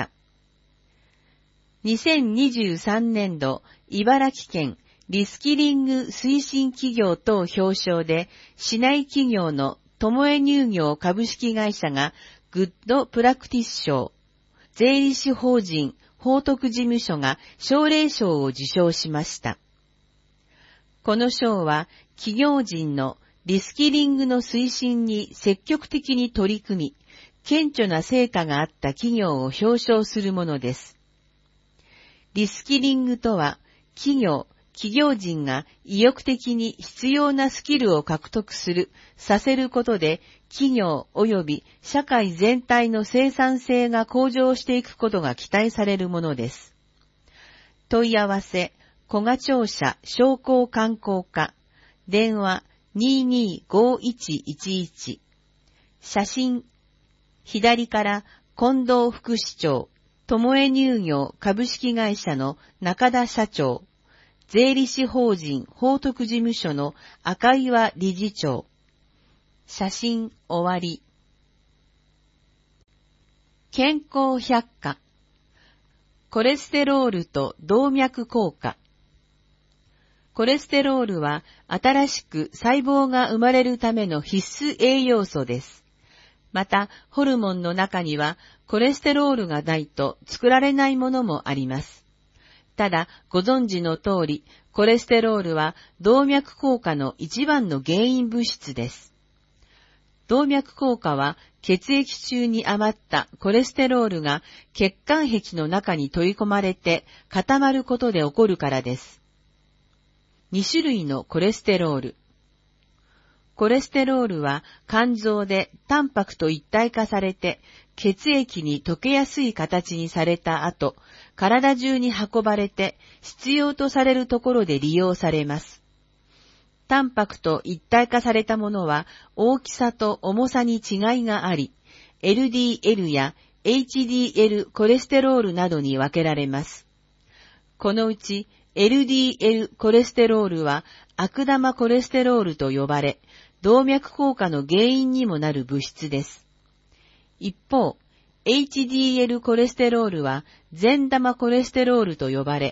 。2023年度茨城県リスキリング推進企業等表彰で市内企業のともえ乳業株式会社がグッドプラクティス賞、税理士法人法徳事務所が奨励賞を受賞しました。この賞は企業人のリスキリングの推進に積極的に取り組み、顕著な成果があった企業を表彰するものです。リスキリングとは、企業人が意欲的に必要なスキルを獲得させることで、企業及び社会全体の生産性が向上していくことが期待されるものです。問い合わせ、古賀庁舎商工観光課、電話225111、写真、左から近藤副市長、ともえ乳業株式会社の中田社長、税理士法人法徳事務所の赤岩理事長。写真終わり。健康百科。コレステロールと動脈硬化。コレステロールは新しく細胞が生まれるための必須栄養素です。また、ホルモンの中にはコレステロールがないと作られないものもあります。ただ、ご存知の通り、コレステロールは動脈硬化の一番の原因物質です。動脈硬化は血液中に余ったコレステロールが血管壁の中に取り込まれて固まることで起こるからです。2種類のコレステロール。コレステロールは肝臓でタンパクと一体化されて血液に溶けやすい形にされた後、体中に運ばれて必要とされるところで利用されます。タンパクと一体化されたものは大きさと重さに違いがあり、LDL や HDL コレステロールなどに分けられます。このうち LDL コレステロールは悪玉コレステロールと呼ばれ、動脈硬化の原因にもなる物質です。一方、HDL コレステロールは善玉コレステロールと呼ばれ、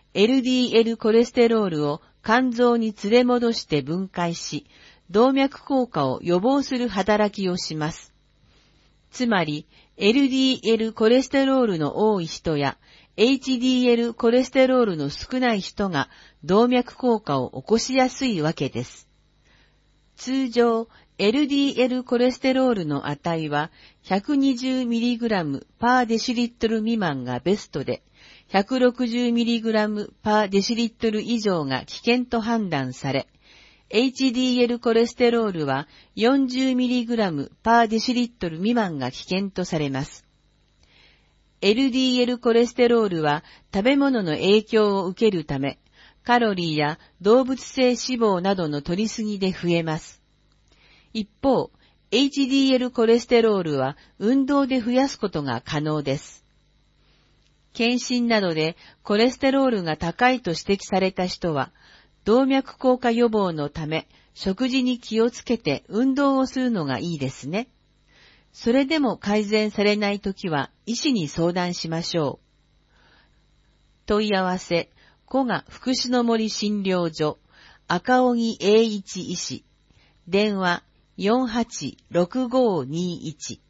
LDL コレステロールを肝臓に連れ戻して分解し、動脈硬化を予防する働きをします。つまり、LDL コレステロールの多い人や、HDL コレステロールの少ない人が動脈硬化を起こしやすいわけです。通常、LDL コレステロールの値は 120mg パーデシリットル未満がベストで、160mg パーデシリットル以上が危険と判断され、HDL コレステロールは 40mg パーデシリットル未満が危険とされます。LDL コレステロールは食べ物の影響を受けるため、カロリーや動物性脂肪などの摂りすぎで増えます。一方、HDL コレステロールは運動で増やすことが可能です。検診などでコレステロールが高いと指摘された人は、動脈硬化予防のため食事に気をつけて運動をするのがいいですね。それでも改善されないときは医師に相談しましょう。問い合わせ、古賀福祉の森診療所、赤荻英一医師、電話486521。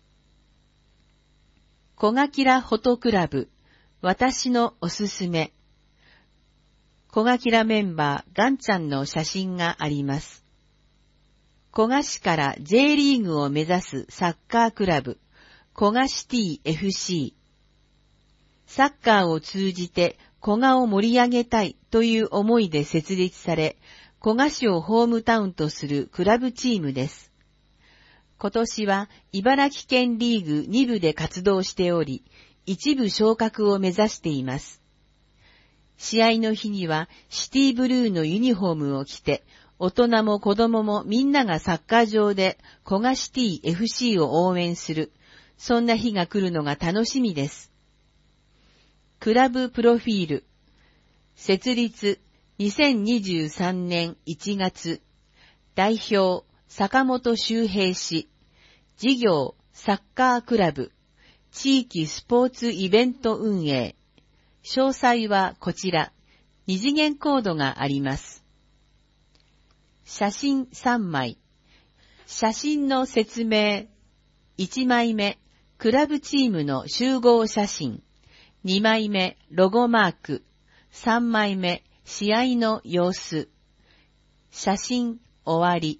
古賀キラフォトクラブ、私のおすすめ。古賀キラメンバーガンちゃんの写真があります。古賀市から J リーグを目指すサッカークラブ、古賀シティ FC。サッカーを通じて古賀を盛り上げたいという思いで設立され、古賀市をホームタウンとするクラブチームです。今年は茨城県リーグ2部で活動しており、一部昇格を目指しています。試合の日にはシティブルーのユニフォームを着て、大人も子供もみんながサッカー場で古賀シティ FC を応援する、そんな日が来るのが楽しみです。クラブプロフィール。設立2023年1月。代表坂本周平氏。事業サッカークラブ。地域スポーツイベント運営。詳細はこちら。二次元コードがあります。写真3枚。写真の説明。1枚目、クラブチームの集合写真。2枚目、ロゴマーク。3枚目、試合の様子。写真終わり。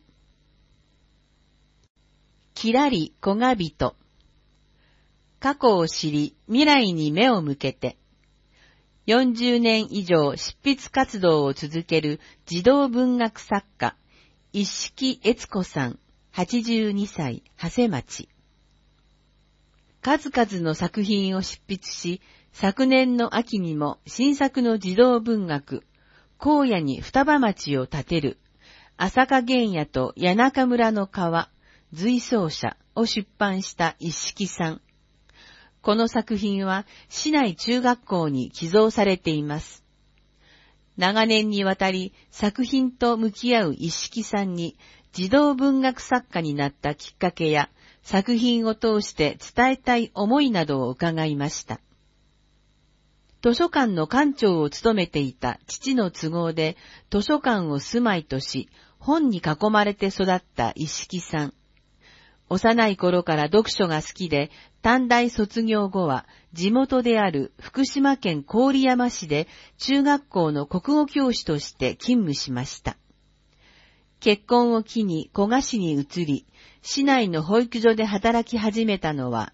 きらり古賀人。過去を知り、未来に目を向けて。40年以上執筆活動を続ける児童文学作家、一色悦子さん、82歳、長谷町。数々の作品を執筆し、昨年の秋にも新作の児童文学、荒野に双葉町を建てる、朝香原野と谷中村の川、随想者を出版した一色さん。この作品は市内中学校に寄贈されています。長年にわたり作品と向き合う一色さんに児童文学作家になったきっかけや作品を通して伝えたい思いなどを伺いました。図書館の館長を務めていた父の都合で図書館を住まいとし、本に囲まれて育った一色さん。幼い頃から読書が好きで、短大卒業後は地元である福島県郡山市で中学校の国語教師として勤務しました。結婚を機に古賀市に移り、市内の保育所で働き始めたのは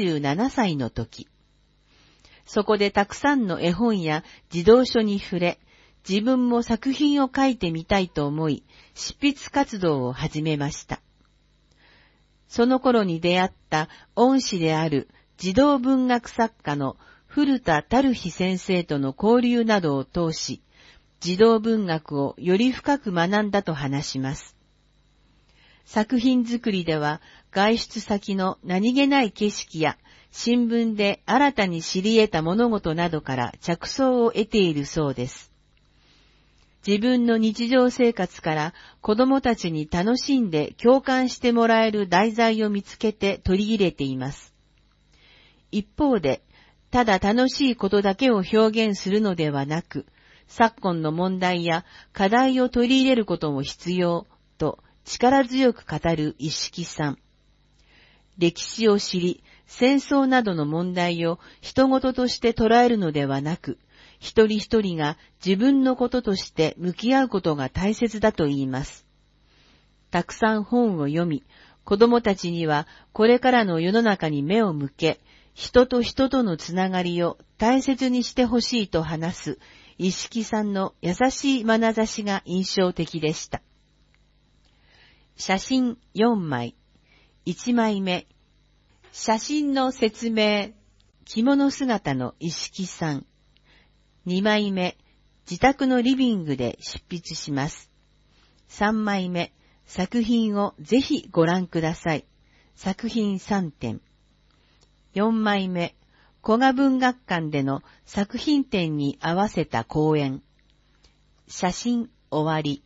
27歳の時。そこでたくさんの絵本や児童書に触れ、自分も作品を書いてみたいと思い、執筆活動を始めました。その頃に出会った恩師である児童文学作家の古田垂日先生との交流などを通し、児童文学をより深く学んだと話します。作品作りでは外出先の何気ない景色や新聞で新たに知り得た物事などから着想を得ているそうです。自分の日常生活から子供たちに楽しんで共感してもらえる題材を見つけて取り入れています。一方で、 ただ楽しいことだけを表現するのではなく、昨今の問題や課題を取り入れることも必要と力強く語る一色さん。歴史を知り、戦争などの問題を人事として捉えるのではなく、一人一人が自分のこととして向き合うことが大切だと言います。たくさん本を読み、子供たちにはこれからの世の中に目を向け、人と人とのつながりを大切にしてほしいと話す一色さんの優しい眼差しが印象的でした。写真4枚。1枚目。写真の説明。着物姿の一色さん。2枚目。自宅のリビングで執筆します。3枚目。作品をぜひご覧ください。作品3点。4枚目。古賀文学館での作品展に合わせた講演。写真終わり。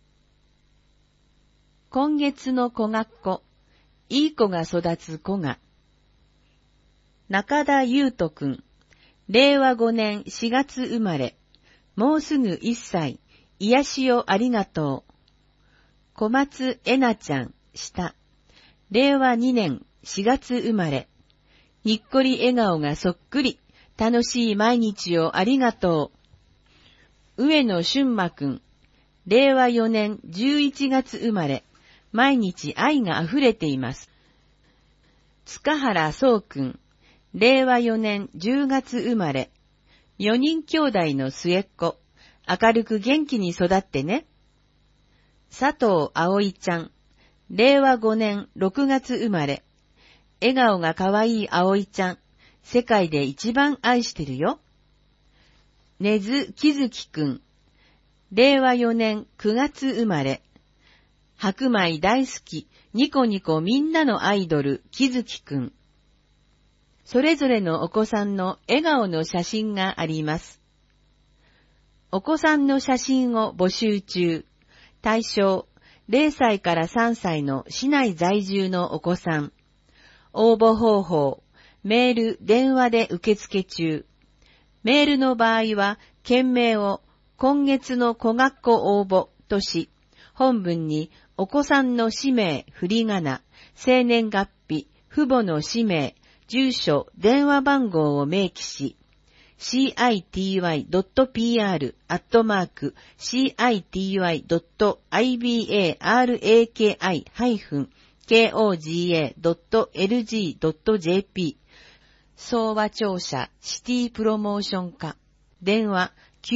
今月の古学子。いい子が育つ古賀。中田優斗くん。令和5年4月生まれ。もうすぐ1歳。癒しをありがとう。小松えなちゃん。下。令和2年4月生まれ。にっこり笑顔がそっくり。楽しい毎日をありがとう。上野俊馬くん。令和4年11月生まれ。毎日愛があふれています。塚原壮くん。令和4年10月生まれ。4人兄弟の末っ子。明るく元気に育ってね。佐藤葵ちゃん。令和5年6月生まれ。笑顔がかわいい葵ちゃん。世界で一番愛してるよ。根津木月くん。令和4年9月生まれ。白米大好き、ニコニコみんなのアイドル、木月くん。それぞれのお子さんの笑顔の写真があります。お子さんの写真を募集中。対象、0歳から3歳の市内在住のお子さん。応募方法、メール、電話で受付中。メールの場合は、件名を今月の古学子応募とし、本文にお子さんの氏名、振り仮名、生年月日、父母の氏名、住所、電話番号を明記し、city.pr@city.ibaraki-koga.lg.jp 総和庁舎シティプロモーション課電話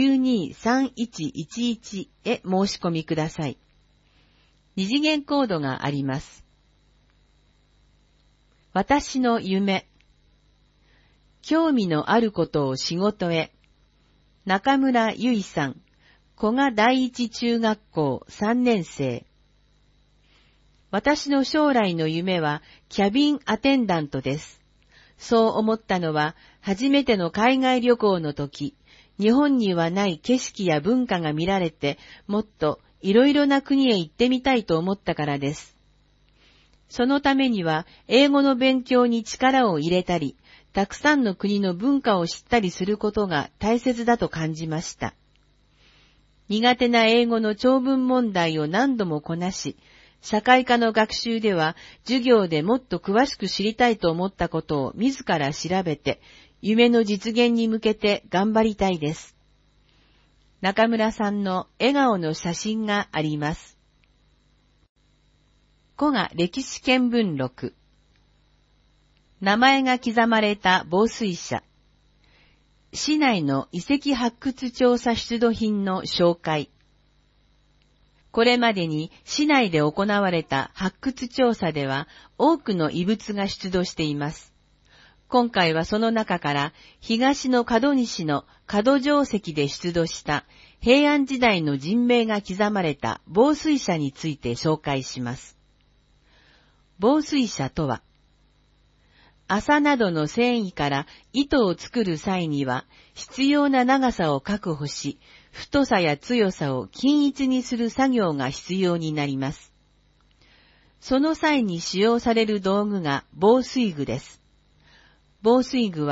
923111 へ申し込みください。二次元コードがあります。私の夢。興味のあることを仕事へ。中村ゆいさん、古賀第一中学校3年生。私の将来の夢はキャビンアテンダントです。そう思ったのは初めての海外旅行の時、日本にはない景色や文化が見られて、もっといろいろな国へ行ってみたいと思ったからです。そのためには英語の勉強に力を入れたり、たくさんの国の文化を知ったりすることが大切だと感じました。苦手な英語の長文問題を何度もこなし、社会科の学習では授業でもっと詳しく知りたいと思ったことを自ら調べて、夢の実現に向けて頑張りたいです。中村さんの笑顔の写真があります。古賀歴史見聞録。名前が刻まれた防水車。市内の遺跡発掘調査出土品の紹介。これまでに市内で行われた発掘調査では多くの遺物が出土しています。今回はその中から東の門西の門定石で出土した平安時代の人名が刻まれた防水車について紹介します。防水車とは、麻などの繊維から糸を作る際には必要な長さを確保し、太さや強さを均一にする作業が必要になります。その際に使用される道具が防水具です。防水具は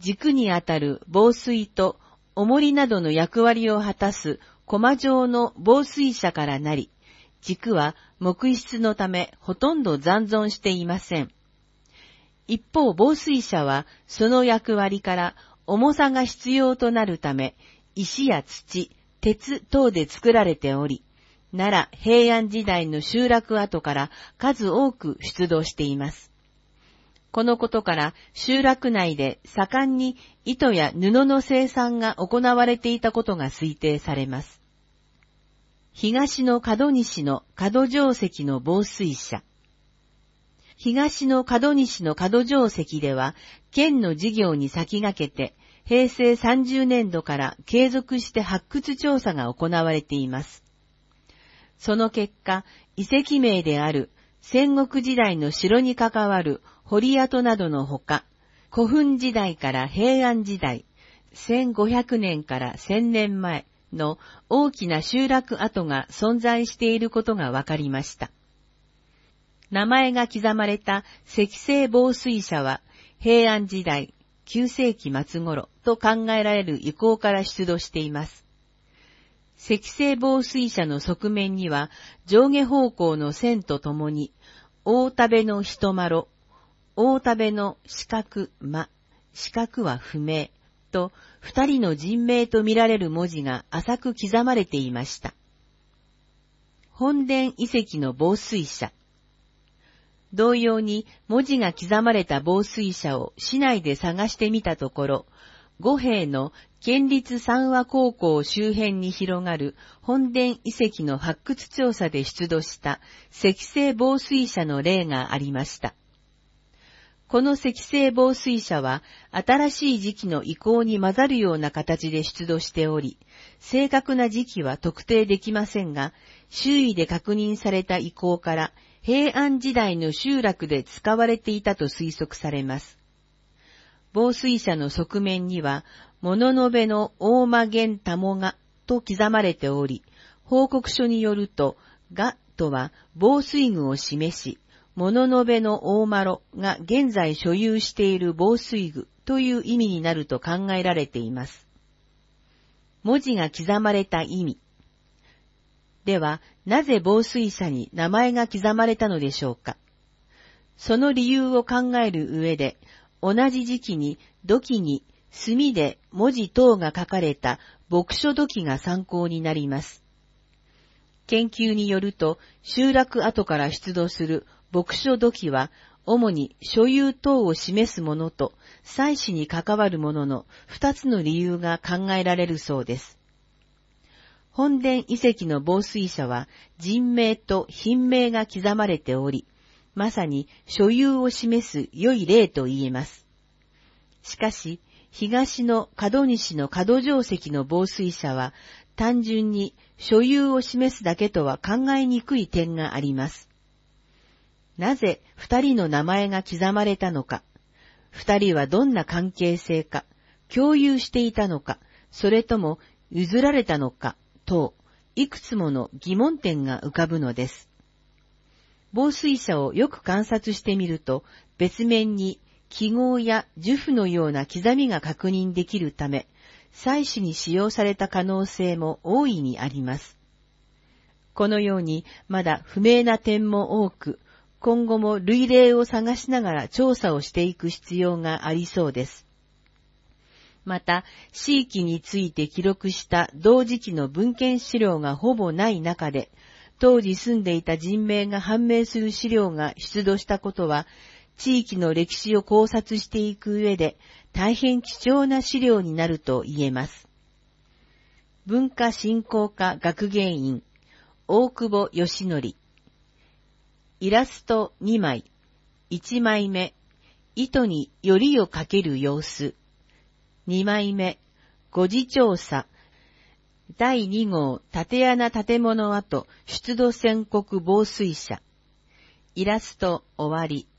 軸にあたる防水と重りなどの役割を果たす駒状の防水車からなり、軸は木質のためほとんど残存していません。一方、防水車はその役割から重さが必要となるため、石や土、鉄等で作られており、奈良平安時代の集落跡から数多く出土しています。このことから集落内で盛んに糸や布の生産が行われていたことが推定されます。東の角西の角定石の防水車。東の角西の角定石では、県の事業に先駆けて、平成30年度から継続して発掘調査が行われています。その結果、遺跡名である戦国時代の城に関わる堀跡などのほか、古墳時代から平安時代、1500年から1000年前の大きな集落跡が存在していることが分かりました。名前が刻まれた石製防水車は平安時代9世紀末頃と考えられる遺構から出土しています。石製防水車の側面には上下方向の線とともに大田部の人まろ、大田部の四角間、四角は不明と二人の人名とみられる文字が浅く刻まれていました。本殿遺跡の防水車。同様に文字が刻まれた防水車を市内で探してみたところ、五平の県立三和高校周辺に広がる本殿遺跡の発掘調査で出土した石製防水車の例がありました。この石製防水車は新しい時期の遺構に混ざるような形で出土しており、正確な時期は特定できませんが、周囲で確認された遺構から平安時代の集落で使われていたと推測されます。防水車の側面には、物の部の大間源玉がと刻まれており、報告書によると、がとは防水具を示し、物の部の大間ろが現在所有している防水具という意味になると考えられています。文字が刻まれた意味。では、なぜ防水車に名前が刻まれたのでしょうか。その理由を考える上で、同じ時期に土器に墨で文字等が書かれた墨書土器が参考になります。研究によると、集落跡から出土する墨書土器は、主に所有等を示すものと祭祀に関わるものの二つの理由が考えられるそうです。本殿遺跡の防水車は人名と品名が刻まれており、まさに所有を示す良い例と言えます。しかし、東の角西の角定石の防水車は単純に所有を示すだけとは考えにくい点があります。なぜ二人の名前が刻まれたのか、二人はどんな関係性か、共有していたのか、それとも譲られたのか、等、いくつもの疑問点が浮かぶのです。防水車をよく観察してみると、別面に記号や呪符のような刻みが確認できるため、祭祀に使用された可能性も大いにあります。このようにまだ不明な点も多く、今後も類例を探しながら調査をしていく必要がありそうです。また、地域について記録した同時期の文献資料がほぼない中で、当時住んでいた人名が判明する資料が出土したことは、地域の歴史を考察していく上で、大変貴重な資料になると言えます。文化振興課学芸員、大久保義則。イラスト2枚、1枚目、糸によりをかける様子。2枚目、誤字調査。第2号竪穴建物跡出土宣告防水車。イラスト終わり。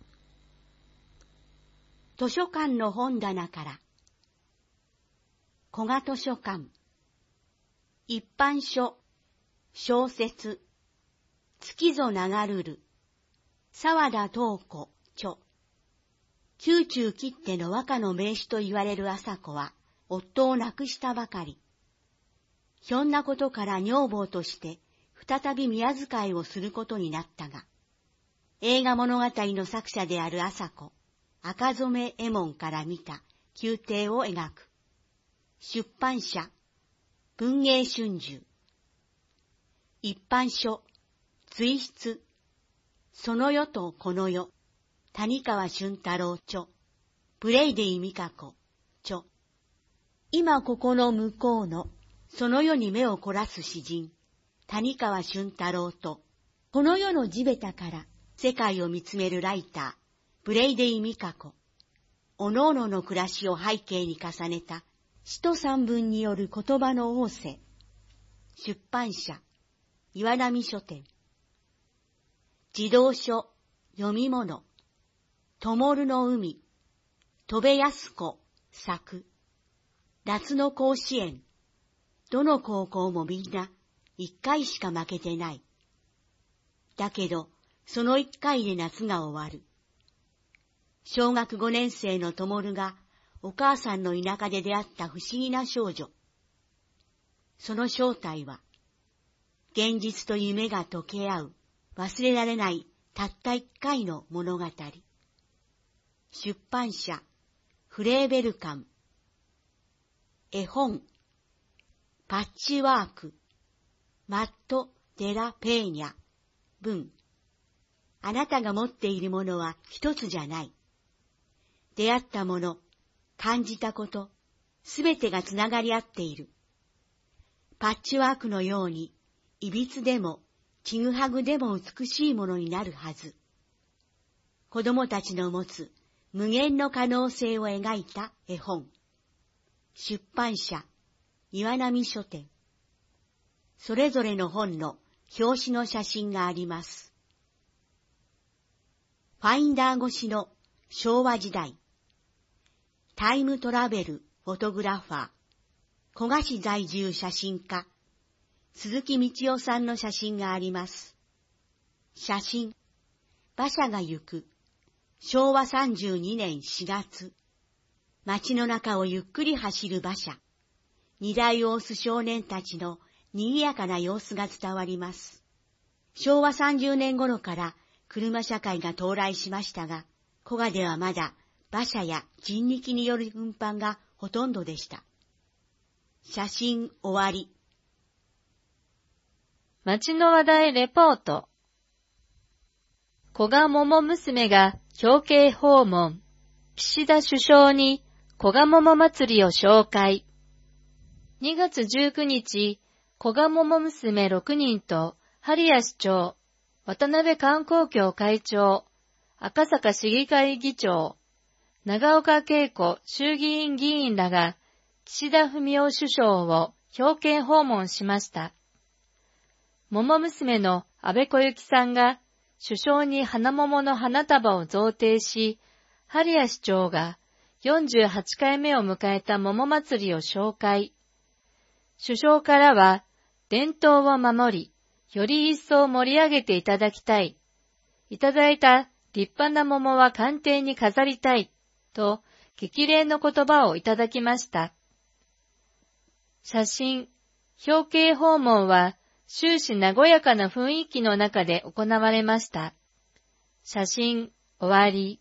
図書館の本棚から。古賀図書館。一般書。小説。月ぞ流るる。沢田東子著。 宮中きっての和歌の名手と言われる朝子は、夫を亡くしたばかり。ひょんなことから女房として、再び宮遣いをすることになったが、映画物語の作者である朝子、赤染右衛門から見た宮廷を描く。出版社、文藝春秋。一般書、随筆、その世とこの世、谷川俊太郎著、ブレイディ美香子著。今ここの向こうの、その世に目を凝らす詩人、谷川俊太郎と、この世の地べたから世界を見つめるライター、ブレイディ美香子、おのおのの暮らしを背景に重ねた詩と散文による言葉の仰せ。出版社、岩波書店。児童書、読み物、ともるの海、戸部安子作。夏の甲子園。どの高校もみんな一回しか負けてない。だけど、その一回で夏が終わる。小学5年生のともるがお母さんの田舎で出会った不思議な少女。その正体は、現実と夢が溶け合う忘れられないたった一回の物語。出版社、フレーベル館。絵本、パッチワーク、マット・デラ・ペーニャ、文。あなたが持っているものは一つじゃない。出会ったもの、感じたこと、すべてがつながり合っている。パッチワークのように、いびつでも、ちぐはぐでも美しいものになるはず。子供たちの持つ無限の可能性を描いた絵本。出版社、岩波書店。それぞれの本の表紙の写真があります。ファインダー越しの昭和時代。タイムトラベルフォトグラファー。古賀市在住写真家。鈴木道夫さんの写真があります。写真。馬車が行く。昭和32年4月。街の中をゆっくり走る馬車。荷台を押す少年たちの賑やかな様子が伝わります。昭和30年頃から車社会が到来しましたが、古賀ではまだ馬車や人力による運搬がほとんどでした。写真終わり。 町の話題レポート。古賀桃娘が表敬訪問。岸田首相に古賀桃祭りを紹介。2月19日、古賀桃娘6人と、針谷市長、渡辺観光協会長、赤坂市議会議長、長岡恵子衆議院議員らが、岸田文雄首相を表敬訪問しました。桃娘の安倍小雪さんが、首相に花桃の花束を贈呈し、針谷市長が48回目を迎えた桃祭りを紹介。首相からは、伝統を守り、より一層盛り上げていただきたい。いただいた立派な桃は官邸に飾りたい。と、激励の言葉をいただきました。写真、表敬訪問は終始和やかな雰囲気の中で行われました。写真、終わり。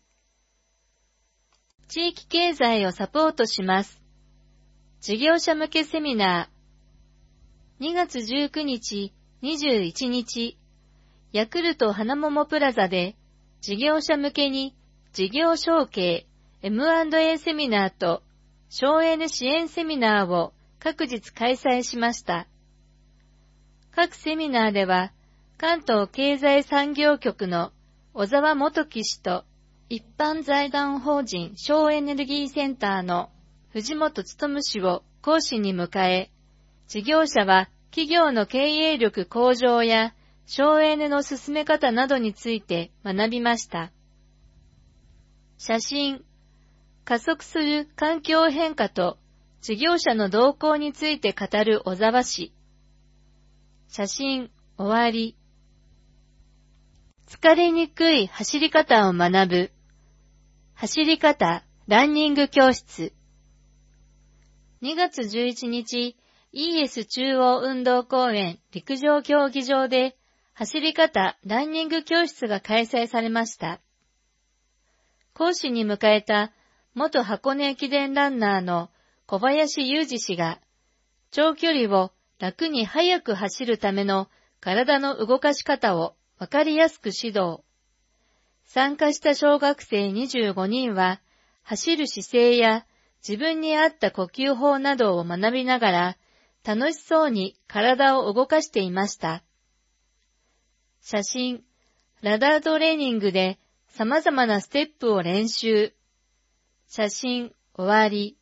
地域経済をサポートします。事業者向けセミナー。2月19日、21日、ヤクルト花桃プラザで事業者向けに事業承継、M&A セミナーと省エネ支援セミナーを各日開催しました。各セミナーでは関東経済産業局の小沢元樹氏と一般財団法人省エネルギーセンターの藤本勉氏を講師に迎え、事業者は企業の経営力向上や省エネの進め方などについて学びました。写真、加速する環境変化と事業者の動向について語る小沢氏。写真、終わり。疲れにくい走り方を学ぶ。 走り方、ランニング教室。2月11日、ES 中央運動公園陸上競技場で走り方、ランニング教室が開催されました。講師に迎えた元箱根駅伝ランナーの小林裕二氏が、長距離を楽に速く走るための体の動かし方をわかりやすく指導。参加した小学生25人は、走る姿勢や自分に合った呼吸法などを学びながら、楽しそうに体を動かしていました。写真、ラダートレーニングで様々なステップを練習。写真、終わり。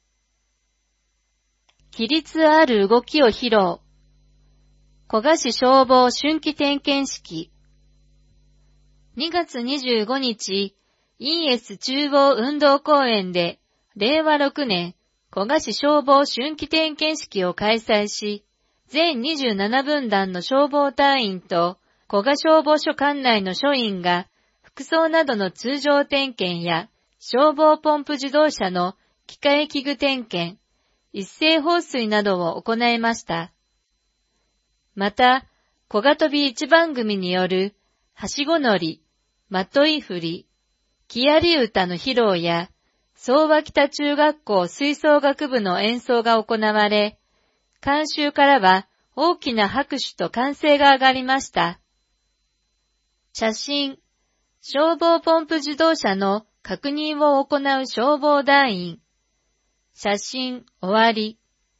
規律ある動きを披露。古賀市消防春季点検式。2月25日、ES 中央運動公園で、令和6年、古賀市消防春季点検式を開催し、全27分団の消防隊員と、古賀消防署管内の署員が、服装などの通常点検や、消防ポンプ自動車の機械器具点検、一斉放水などを行いました。また、小賀跳び一番組による、はしご乗り、まとい振り、木やり歌の披露や、相和北中学校吹奏楽部の演奏が行われ、観衆からは大きな拍手と歓声が上がりました。写真、消防ポンプ自動車の確認を行う消防団員。写真、終わり。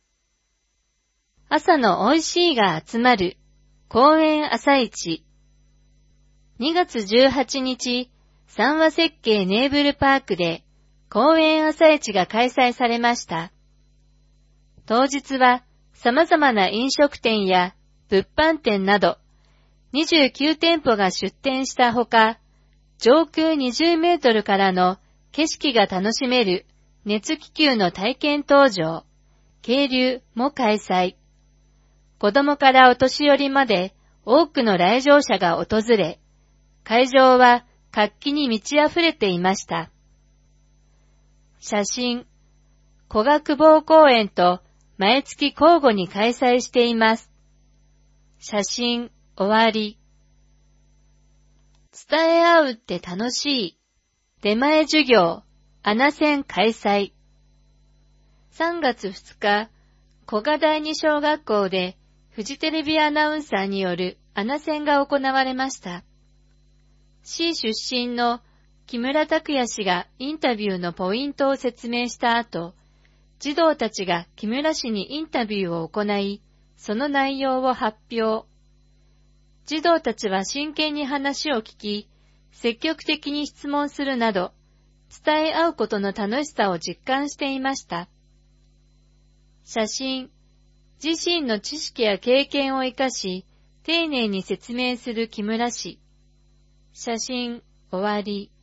朝の美味しいが集まる公園朝市。2月18日、三和設計ネーブルパークで公園朝市が開催されました。当日は様々な飲食店や物販店など29店舗が出店したほか、上空20メートルからの景色が楽しめる熱気球の体験搭乗、渓流も開催。子供からお年寄りまで多くの来場者が訪れ、会場は活気に満ち溢れていました。写真、古賀久保公園と毎月交互に開催しています。写真、終わり。伝え合うって楽しい。出前授業、穴線開催。3月2日、古賀第二小学校でフジテレビアナウンサーによる穴線が行われました。市出身の木村拓哉氏がインタビューのポイントを説明した後、児童たちが木村氏にインタビューを行い、その内容を発表。児童たちは真剣に話を聞き、積極的に質問するなど、伝え合うことの楽しさを実感していました。写真、自身の知識や経験を生かし、丁寧に説明する木村氏。写真、終わり。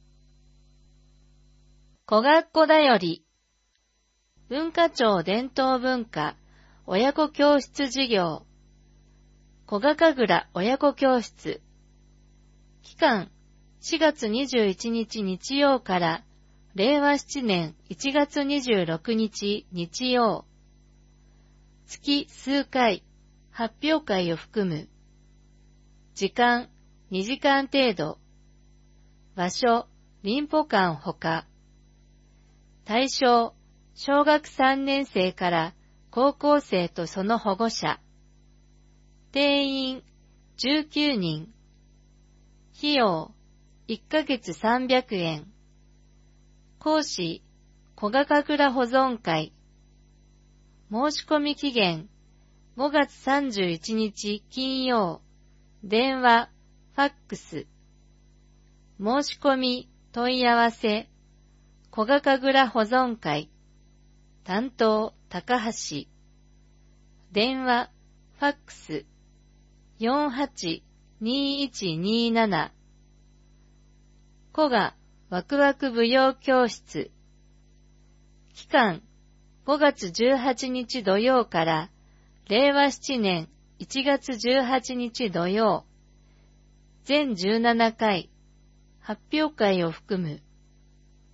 小学校だより。文化庁伝統文化、親子教室事業。古賀神楽親子教室。期間、4月21日日曜から令和7年1月26日日曜。月数回、発表会を含む。時間、2時間程度。場所、林保館ほか。対象、小学3年生から高校生とその保護者。定員、19人。費用、1ヶ月300円。講師、古賀神楽保存会。申し込み期限、5月31日金曜。電話、ファックス。申し込み、問い合わせ。古賀神楽保存会。担当、高橋。電話、ファックス。48-2127。古賀ワクワク舞踊教室。期間、5月18日土曜から令和7年1月18日土曜。全17回、発表会を含む。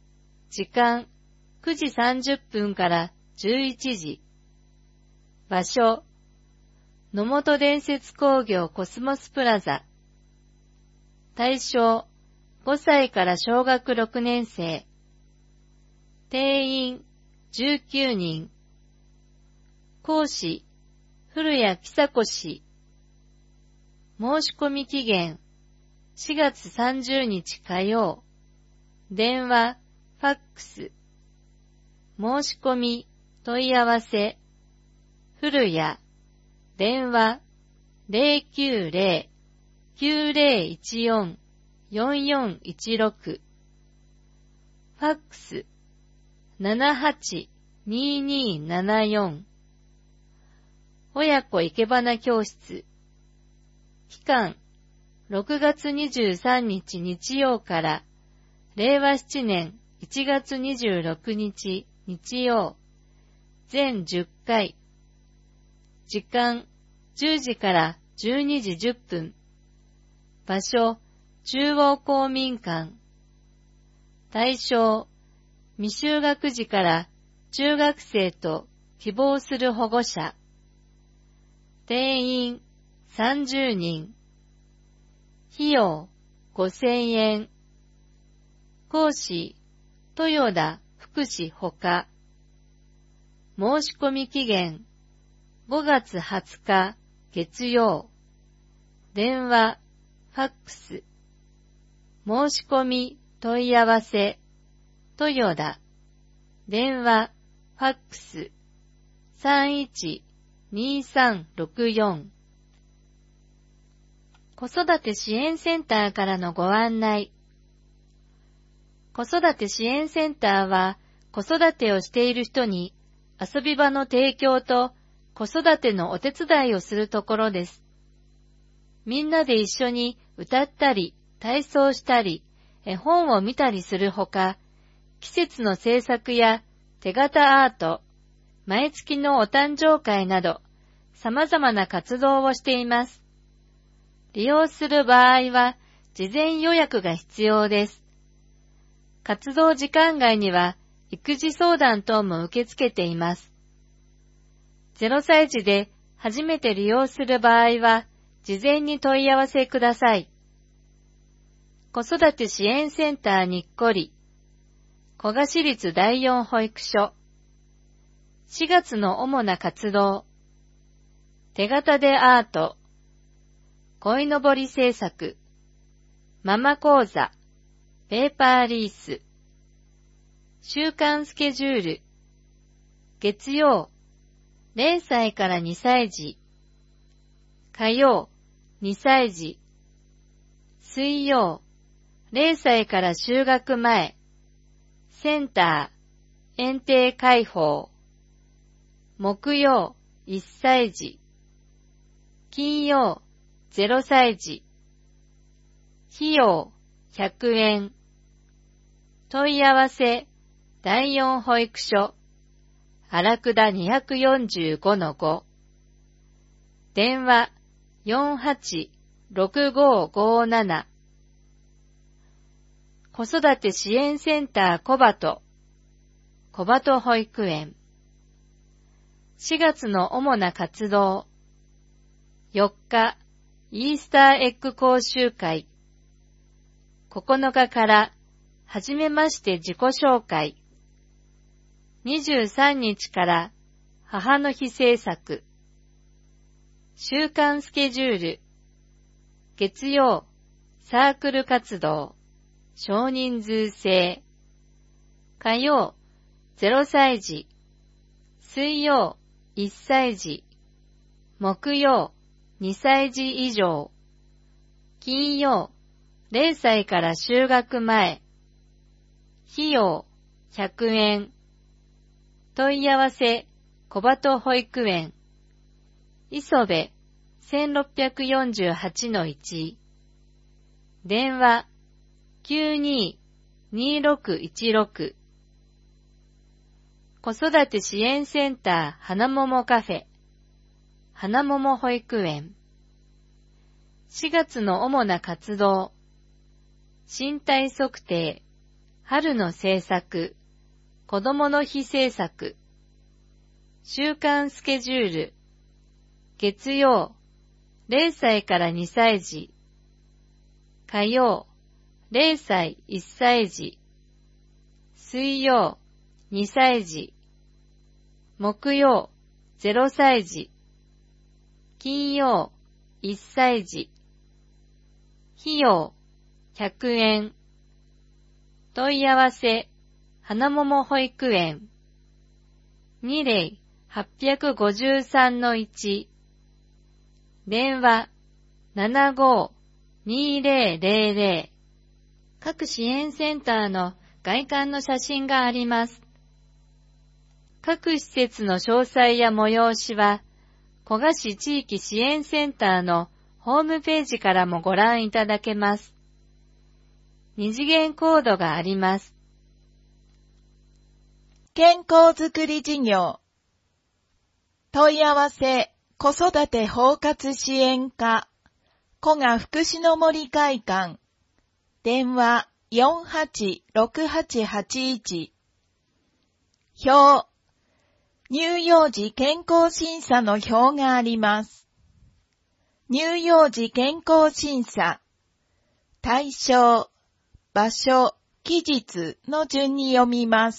時間9時30分から11時。場所、野本伝説工業コスモスプラザ。対象、5歳から小学6年生。定員、19人。講師、古谷久子氏。申し込み期限、4月30日火曜。電話、ファックス。申し込み、問い合わせ。古谷、電話、090-9014-4416。ファックス、78-2274。親子生け花教室。期間、6月23日日曜から令和7年1月26日日曜。全10回。時間、10時から12時10分。場所、中央公民館。対象、未就学児から中学生と希望する保護者。定員、30人。費用、5000円。講師、豊田福祉ほか。申し込み期限、5月20日月曜。電話、ファックス。申し込み、問い合わせ。豊田。電話、ファックス。31-2364。子育て支援センターからのご案内。子育て支援センターは、子育てをしている人に遊び場の提供と子育てのお手伝いをするところです。みんなで一緒に歌ったり、体操したり、絵本を見たりするほか、季節の制作や手形アート、毎月のお誕生会など、様々な活動をしています。利用する場合は、事前予約が必要です。活動時間外には、育児相談等も受け付けています。0歳児で初めて利用する場合は、事前に問い合わせください。子育て支援センターにっこり、古賀市立第四保育所。4月の主な活動。手形でアート。鯉のぼり制作。ママ講座。ペーパーリース。週間スケジュール。月曜、0歳から2歳児。火曜、2歳児。水曜、0歳から就学前。センター、園庭開放。木曜、1歳児。金曜、0歳児。費用、100円。問い合わせ、第4保育所、荒倉245-5。電話、48-6557。子育て支援センター小鳩、小鳩保育園。4月の主な活動。4日、イースターエッグ講習会。9日から、はじめまして自己紹介。23日から、母の日制作。週間スケジュール。月曜、サークル活動。少人数制。火曜、0歳児。水曜、1歳児。木曜、2歳児以上。金曜、0歳から就学前。費用、100円。問い合わせ、小鳩保育園。磯部、1648-1。電話、92-2616。子育て支援センター花桃カフェ。花桃保育園。4月の主な活動。身体測定。春の制作。 子供の日政策。週間スケジュール。月曜、0歳から2歳児。火曜、0歳1歳児。水曜、2歳児。木曜、0歳児。金曜、1歳児。費用、100円。問い合わせ、花桃保育園。2例853-1。電話、75-2000。各支援センターの外観の写真があります。各施設の詳細や催しは、古河市地域支援センターのホームページからもご覧いただけます。二次元コードがあります。 健康づくり事業。問い合わせ、子育て包括支援課、古河福祉の森会館。電話486881。表。乳幼児健康審査の表があります。乳幼児健康審査。対象、場所、期日の順に読みます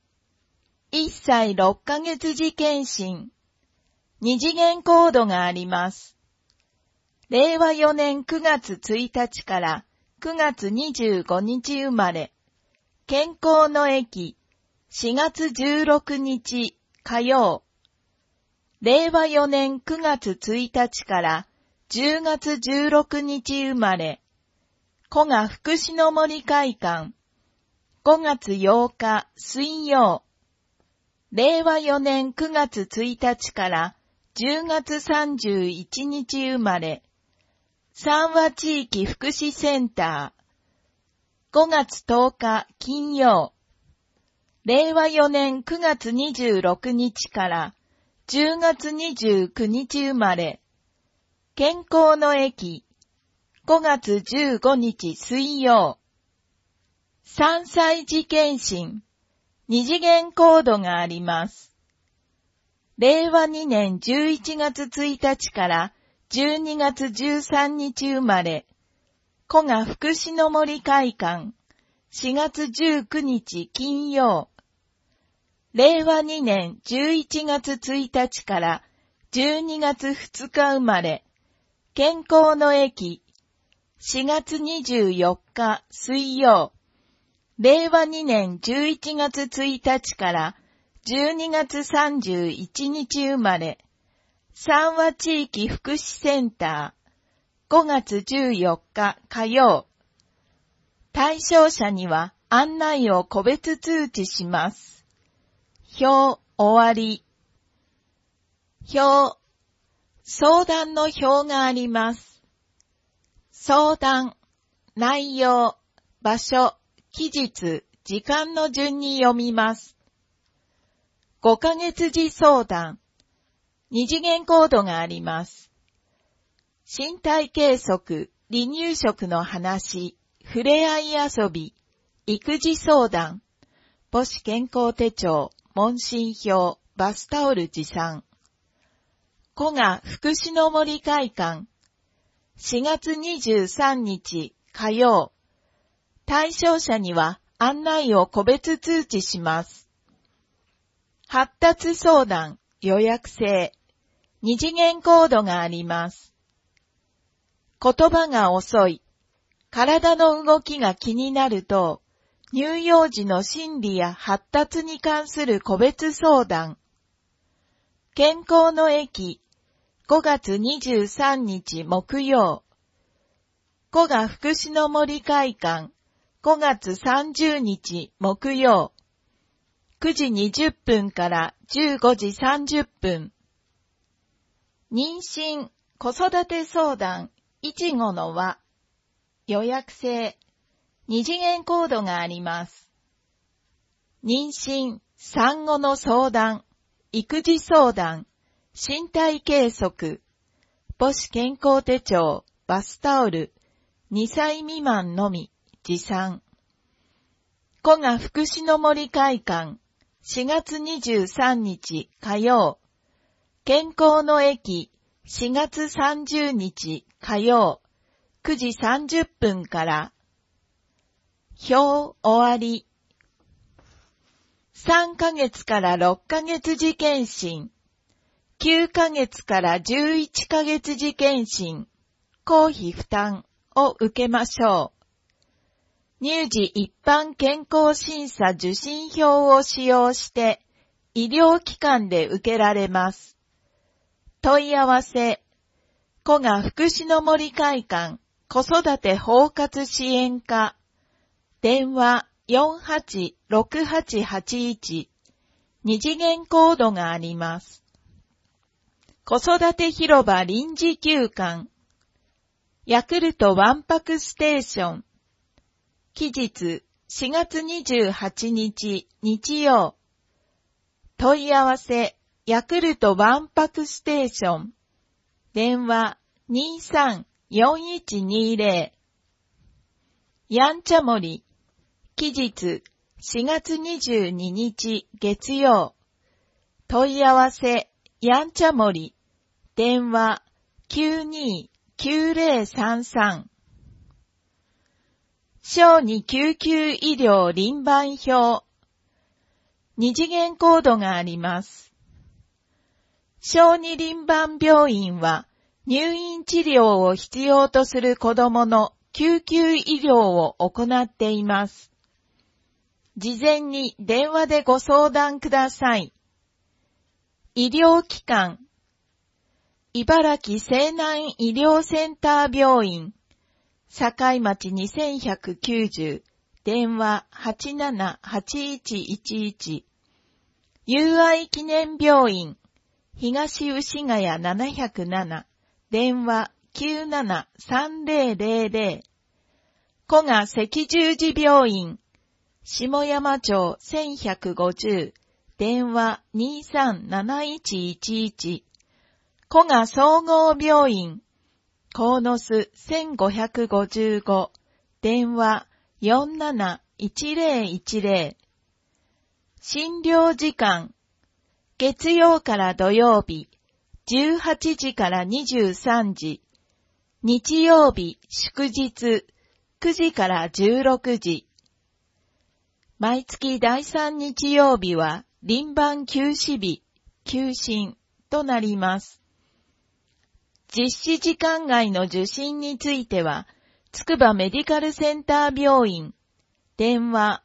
。1歳6ヶ月時検診。二次元コードがあります。令和4年9月1日から9月25日生まれ。健康の駅。4月16日火曜。令和4年9月1日から10月16日生まれ。古河福祉の森会館。5月8日水曜。令和4年9月1日から10月31日生まれ。三和地域福祉センター。5月10日金曜。令和4年9月26日から10月29日生まれ。健康の駅。5月15日水曜。3歳児検診。二次元コードがあります。令和2年11月1日から12月13日生まれ。古河福祉の森会館。4月19日金曜。令和2年11月1日から12月2日生まれ。健康の駅。4月24日水曜。令和2年11月1日から12月31日生まれ。三和地域福祉センター。5月14日火曜。対象者には案内を個別通知します。表終わり。表。相談の表があります。相談、内容、場所、期日、時間の順に読みます。5ヶ月時相談。二次元コードがあります。身体計測、離乳食の話、触れ合い遊び、育児相談、母子健康手帳、問診票、バスタオル持参。古河福祉の森会館。4月23日火曜。対象者には案内を個別通知します。発達相談、予約制。二次元コードがあります。言葉が遅い。体の動きが気になると、乳幼児の心理や発達に関する個別相談。健康の駅。5月23日木曜。古河福祉の森会館。5月30日木曜。9時20分から15時30分。妊娠、子育て相談、いちごの輪。予約制。二次元コードがあります。妊娠、産後の相談、育児相談、身体計測、母子健康手帳、バスタオル、2歳未満のみ、持参。古河福祉の森会館。 4月23日火曜。健康の駅4月30日火曜。9時30分から。表終わり。3ヶ月から6ヶ月時検診。9ヶ月から11ヶ月時検診。公費負担を受けましょう。乳児一般健康審査受診票を使用して医療機関で受けられます。問い合わせ。古賀福祉の森会館子育て包括支援課。電話486881。二次元コードがあります。子育て広場臨時休館。ヤクルトワンパクステーション。期日4月28日日曜。問い合わせヤクルトワンパクステーション。電話234120。やんちゃ森。期日4月22日月曜。問い合わせやんちゃ森。電話929033。小児救急医療輪番表。二次元コードがあります。小児輪番病院は入院治療を必要とする子供の救急医療を行っています。事前に電話でご相談ください。医療機関。茨城西南医療センター病院。境町2190。電話878111。友愛記念病院。東牛ヶ谷707。電話973000。古賀赤十字病院。下山町1150。電話237111。古賀総合病院。鴻巣1555。電話471010。診療時間。月曜から土曜日、18時から23時。日曜日、祝日、9時から16時。毎月第3日曜日は、輪番休止日、休診となります。実施時間外の受診については、つくばメディカルセンター病院、電話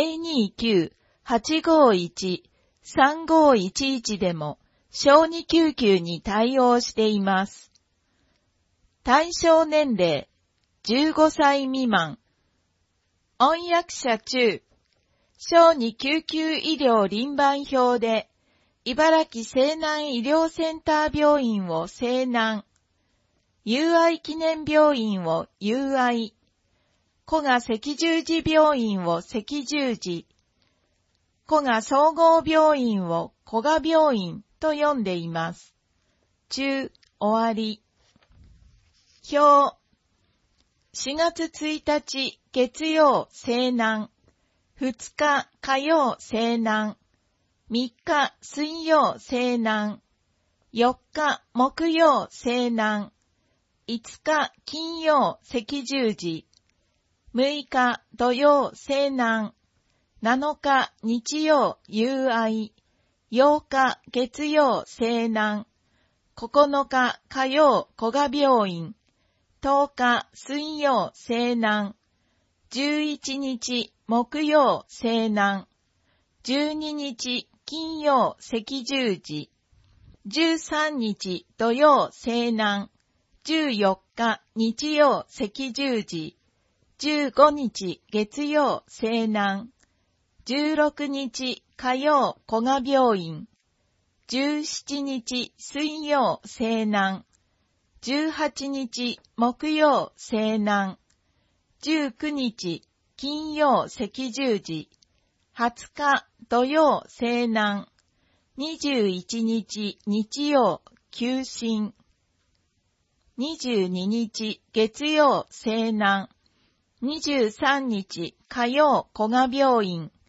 029-851-3511でも、小児救急に対応しています。対象年齢、15歳未満。翻訳者中、小児救急医療輪番表で、茨城西南医療センター病院を西南、友愛記念病院を友愛、古賀赤十字病院を赤十字、古賀総合病院を古賀病院と呼んでいます。中、終わり。表。4月1日月曜西南、2日火曜西南、3日水曜西南、4日木曜西南、5日金曜赤十字、6日土曜西南、7日日曜友愛、8日月曜西南、9日火曜古賀病院、10日水曜西南、11日木曜西南、12日金曜赤十字、13日土曜西南、14日日曜赤十字、15日月曜西南、16日火曜古賀病院、17日水曜西南、18日木曜西南、19日金曜赤十字、20日土曜西南、21日日曜休診、22日月曜西南、23日火曜古賀病院、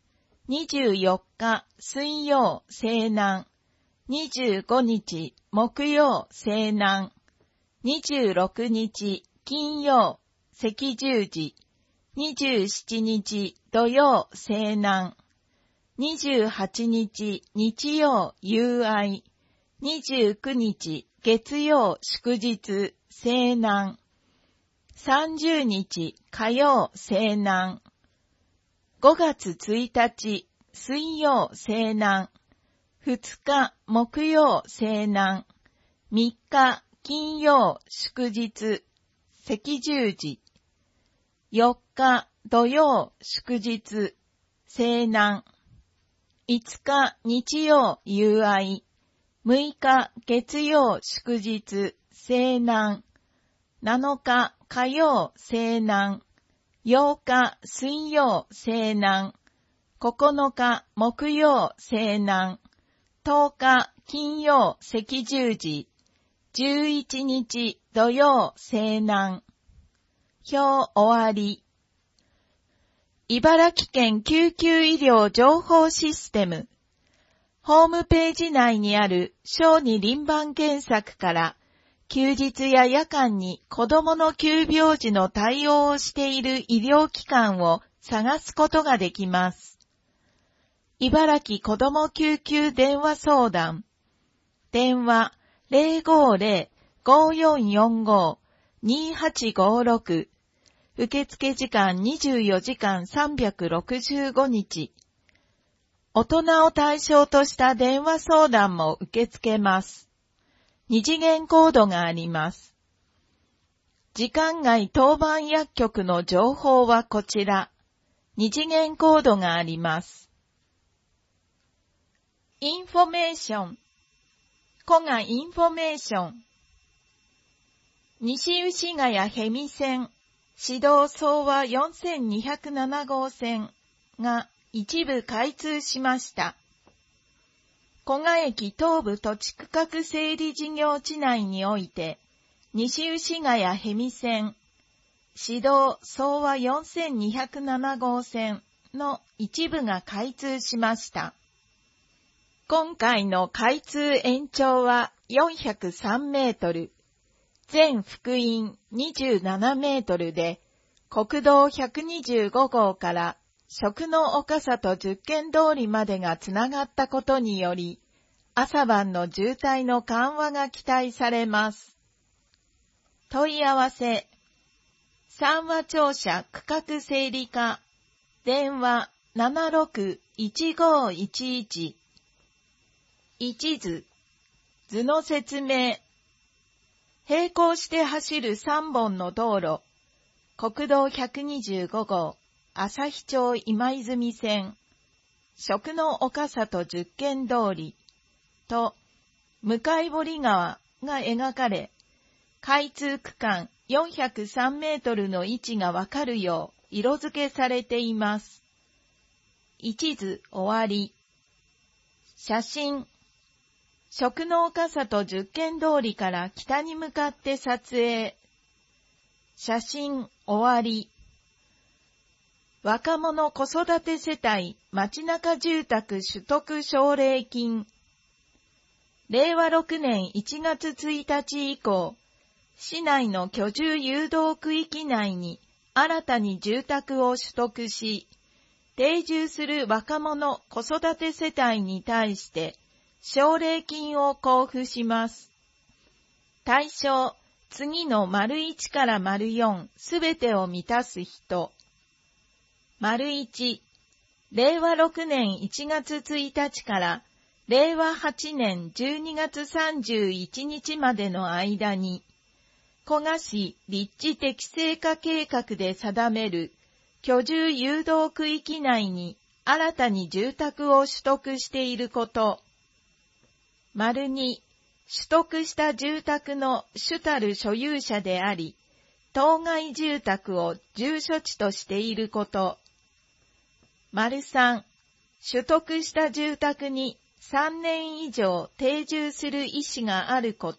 24日水曜西南、25日木曜西南、26日金曜赤十字、27日土曜西南、28日日曜友愛、29日月曜祝日西南、30日火曜西南、5月1日水曜西南、2日木曜西南、3日金曜祝日赤十字、4日土曜祝日西南、5日日曜友愛、6日月曜祝日西南、7日火曜西南、8日水曜西南、9日木曜西南、10日金曜赤十字、11日土曜西南。表終わり。茨城県救急医療情報システム。ホームページ内にある小児輪番検索から休日や夜間に子供の急病時の対応をしている医療機関を探すことができます。茨城子ども救急電話相談。電話 050-5445-2856。受付時間24時間365日。大人を対象とした電話相談も受け付けます。二次元コードがあります。時間外当番薬局の情報はこちら。二次元コードがあります。インフォメーション。古賀インフォメーション。西牛ヶ谷ヘミ線、市道総和4207号線が一部開通しました。古賀駅東部土地区画整理事業地内において、西牛ヶ谷ヘミ線、市道総和4207号線の一部が開通しました。今回の開通延長は403メートル、全幅員27メートルで、国道125号から食の岡里10軒通りまでがつながったことにより、朝晩の渋滞の緩和が期待されます。問い合わせ、三和庁舎区画整理課、電話761511、一図、図の説明、並行して走る3本の道路、国道125号、旭町今泉線、食の岡里10軒通りと、向堀川が描かれ、開通区間403メートルの位置がわかるよう色付けされています。一図終わり。写真。食の岡里10軒通りから北に向かって撮影。写真終わり。若者子育て世帯街中住宅取得奨励金。令和6年1月1日以降、市内の居住誘導区域内に新たに住宅を取得し、定住する若者子育て世帯に対して、奨励金を交付します。対象、次の1から4すべてを満たす人。1、令和6年1月1日から令和8年12月31日までの間に、古賀市立地適正化計画で定める居住誘導区域内に新たに住宅を取得していること。2、取得した住宅の主たる所有者であり、当該住宅を住所地としていること。3、取得した住宅に3年以上定住する意思があること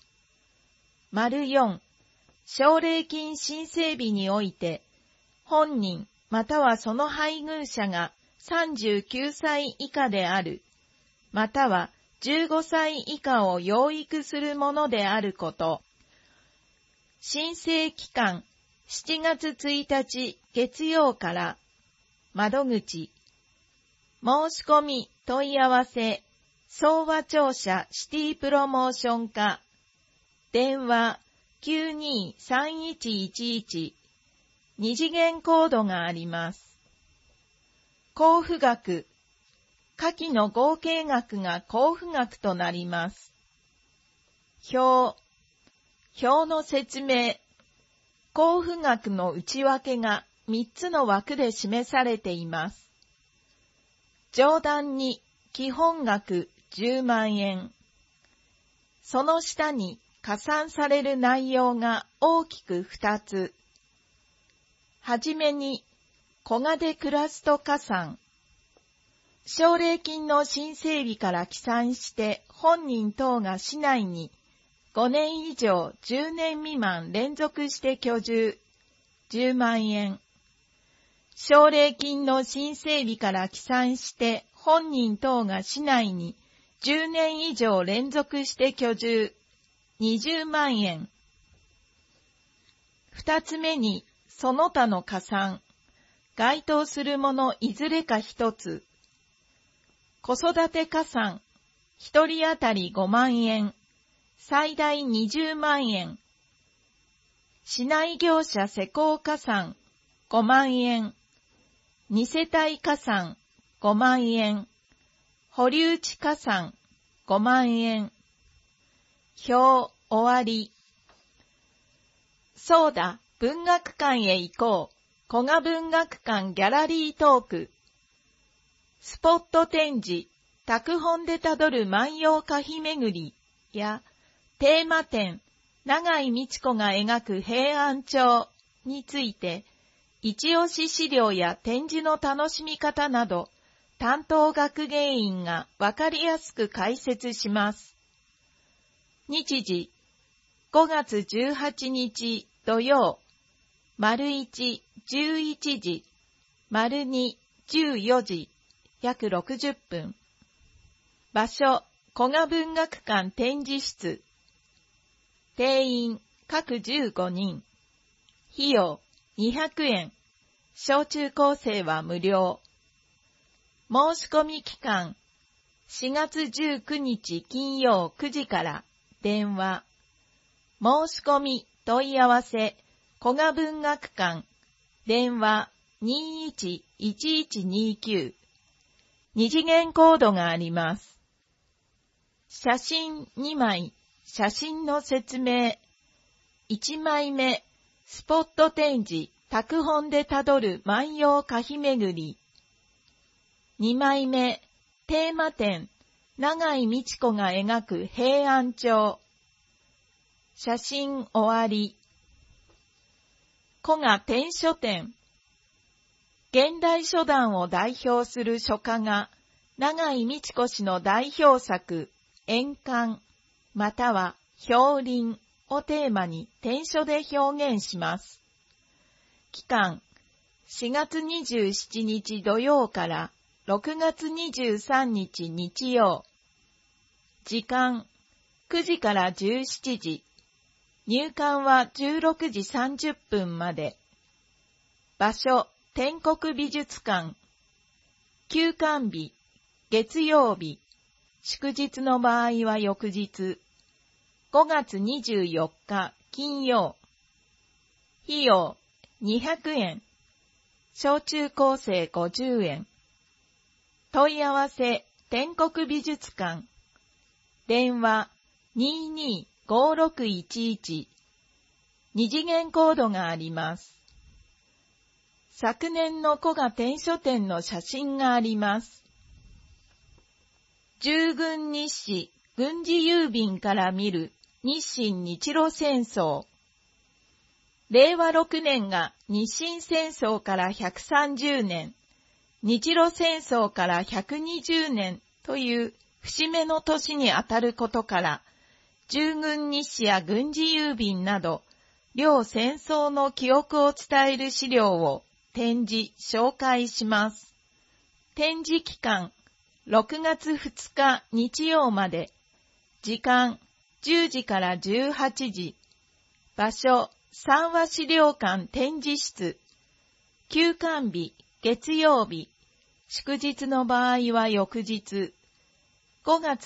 。4、奨励金申請日において、本人またはその配偶者が 39歳以下である、または15歳以下を養育するものであること。申請期間7月1日月曜から。窓口。申し込み問い合わせ。総和庁舎シティプロモーション課。電話 923111。二次元コードがあります。交付額。下記の合計額が交付額となります。表の説明。交付額の内訳が3つの枠で示されています。上段に基本額10万円。その下に加算される内容が大きく2つ。はじめに、小金クラスト加算。奨励金の申請日から起算して本人等が市内に5年以上10年未満連続して居住、10万円。奨励金の申請日から起算して本人等が市内に10年以上連続して居住、20万円。二つ目に、その他の加算。該当するものいずれか一つ。子育て加算。一人当たり5万円。最大20万円。市内業者施工加算。5万円。二世帯加算。5万円。保留地加算。5万円。表、終わり。そうだ、文学館へ行こう。古賀文学館ギャラリートーク。スポット展示、拓本でたどる万葉歌碑巡りや、テーマ展、永井美智子が描く平安町について、一押し資料や展示の楽しみ方など、担当学芸員がわかりやすく解説します。日時、5月18日土曜、1、11時、2、14時、約60分。場所、古賀文学館展示室。定員、各15人。費用、200円。小中高生は無料。申し込み期間、4月19日金曜9時から。電話。申し込み、問い合わせ、古賀文学館。電話、211129。二次元コードがあります。写真2枚、写真の説明。1枚目、スポット展示、拓本でたどる万葉歌碑巡り。2枚目、テーマ展、永井美智子が描く平安町。写真終わり。古賀展書展。現代書壇を代表する書家が、永井美智子氏の代表作、円環、または氷林をテーマに展書で表現します。期間、4月27日土曜から6月23日日曜。時間、9時から17時。入館は16時30分まで。場所、天国美術館。休館日、月曜日。祝日の場合は翌日。5月24日金曜。費用、200円。小中高生50円。問い合わせ、天国美術館。電話、225611。二次元コードがあります。昨年の古賀展書展の写真があります。従軍日誌、軍事郵便から見る日清日露戦争。令和6年が日清戦争から130年、日露戦争から120年という節目の年にあたることから、従軍日誌や軍事郵便など、両戦争の記憶を伝える資料を展示、紹介します。 展示期間、6月2日日曜まで。時間、10時から18時。場所、三和資料館展示室。休館日、月曜日。祝日の場合は翌日。5月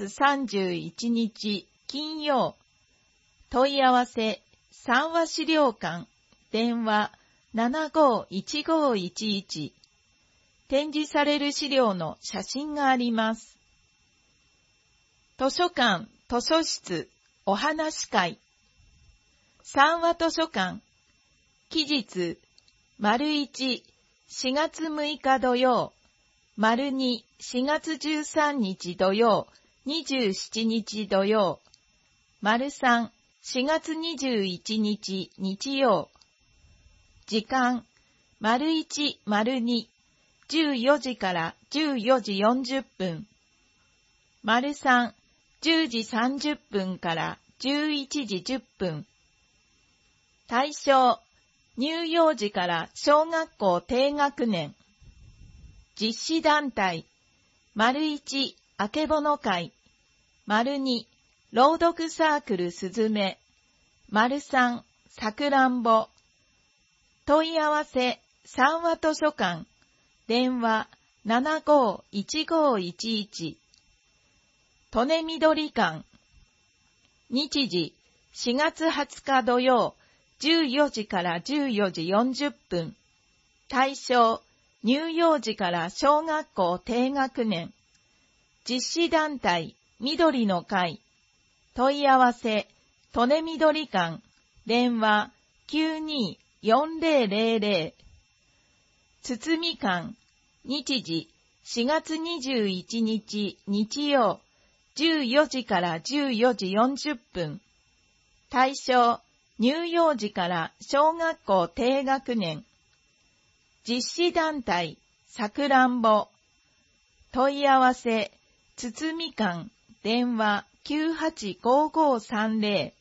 31日、金曜。問い合わせ、三和資料館。電話、751511。展示される資料の写真があります。図書館、図書室、お話会。三和図書館。期日、1、4月6日土曜。2、4月13日土曜、27日土曜。3、4月21日日曜。時間、1、2、14時から14時40分。3、10時30分から11時10分。対象、乳幼児から小学校低学年。実施団体、1、あけぼの会。2、朗読サークルすずめ。3、さくらんぼ。問い合わせ、三和図書館。電話、751511。利根緑館。日時、4月20日土曜、14時から14時40分。対象、乳幼児から小学校低学年。実施団体、緑の会。問い合わせ、利根緑館。電話、924000。つみ館。日時、4月21日日曜、14時から14時40分。対象、乳幼児から小学校低学年。実施団体、さくらんぼ。問い合わせ、つみ館。電話、985530。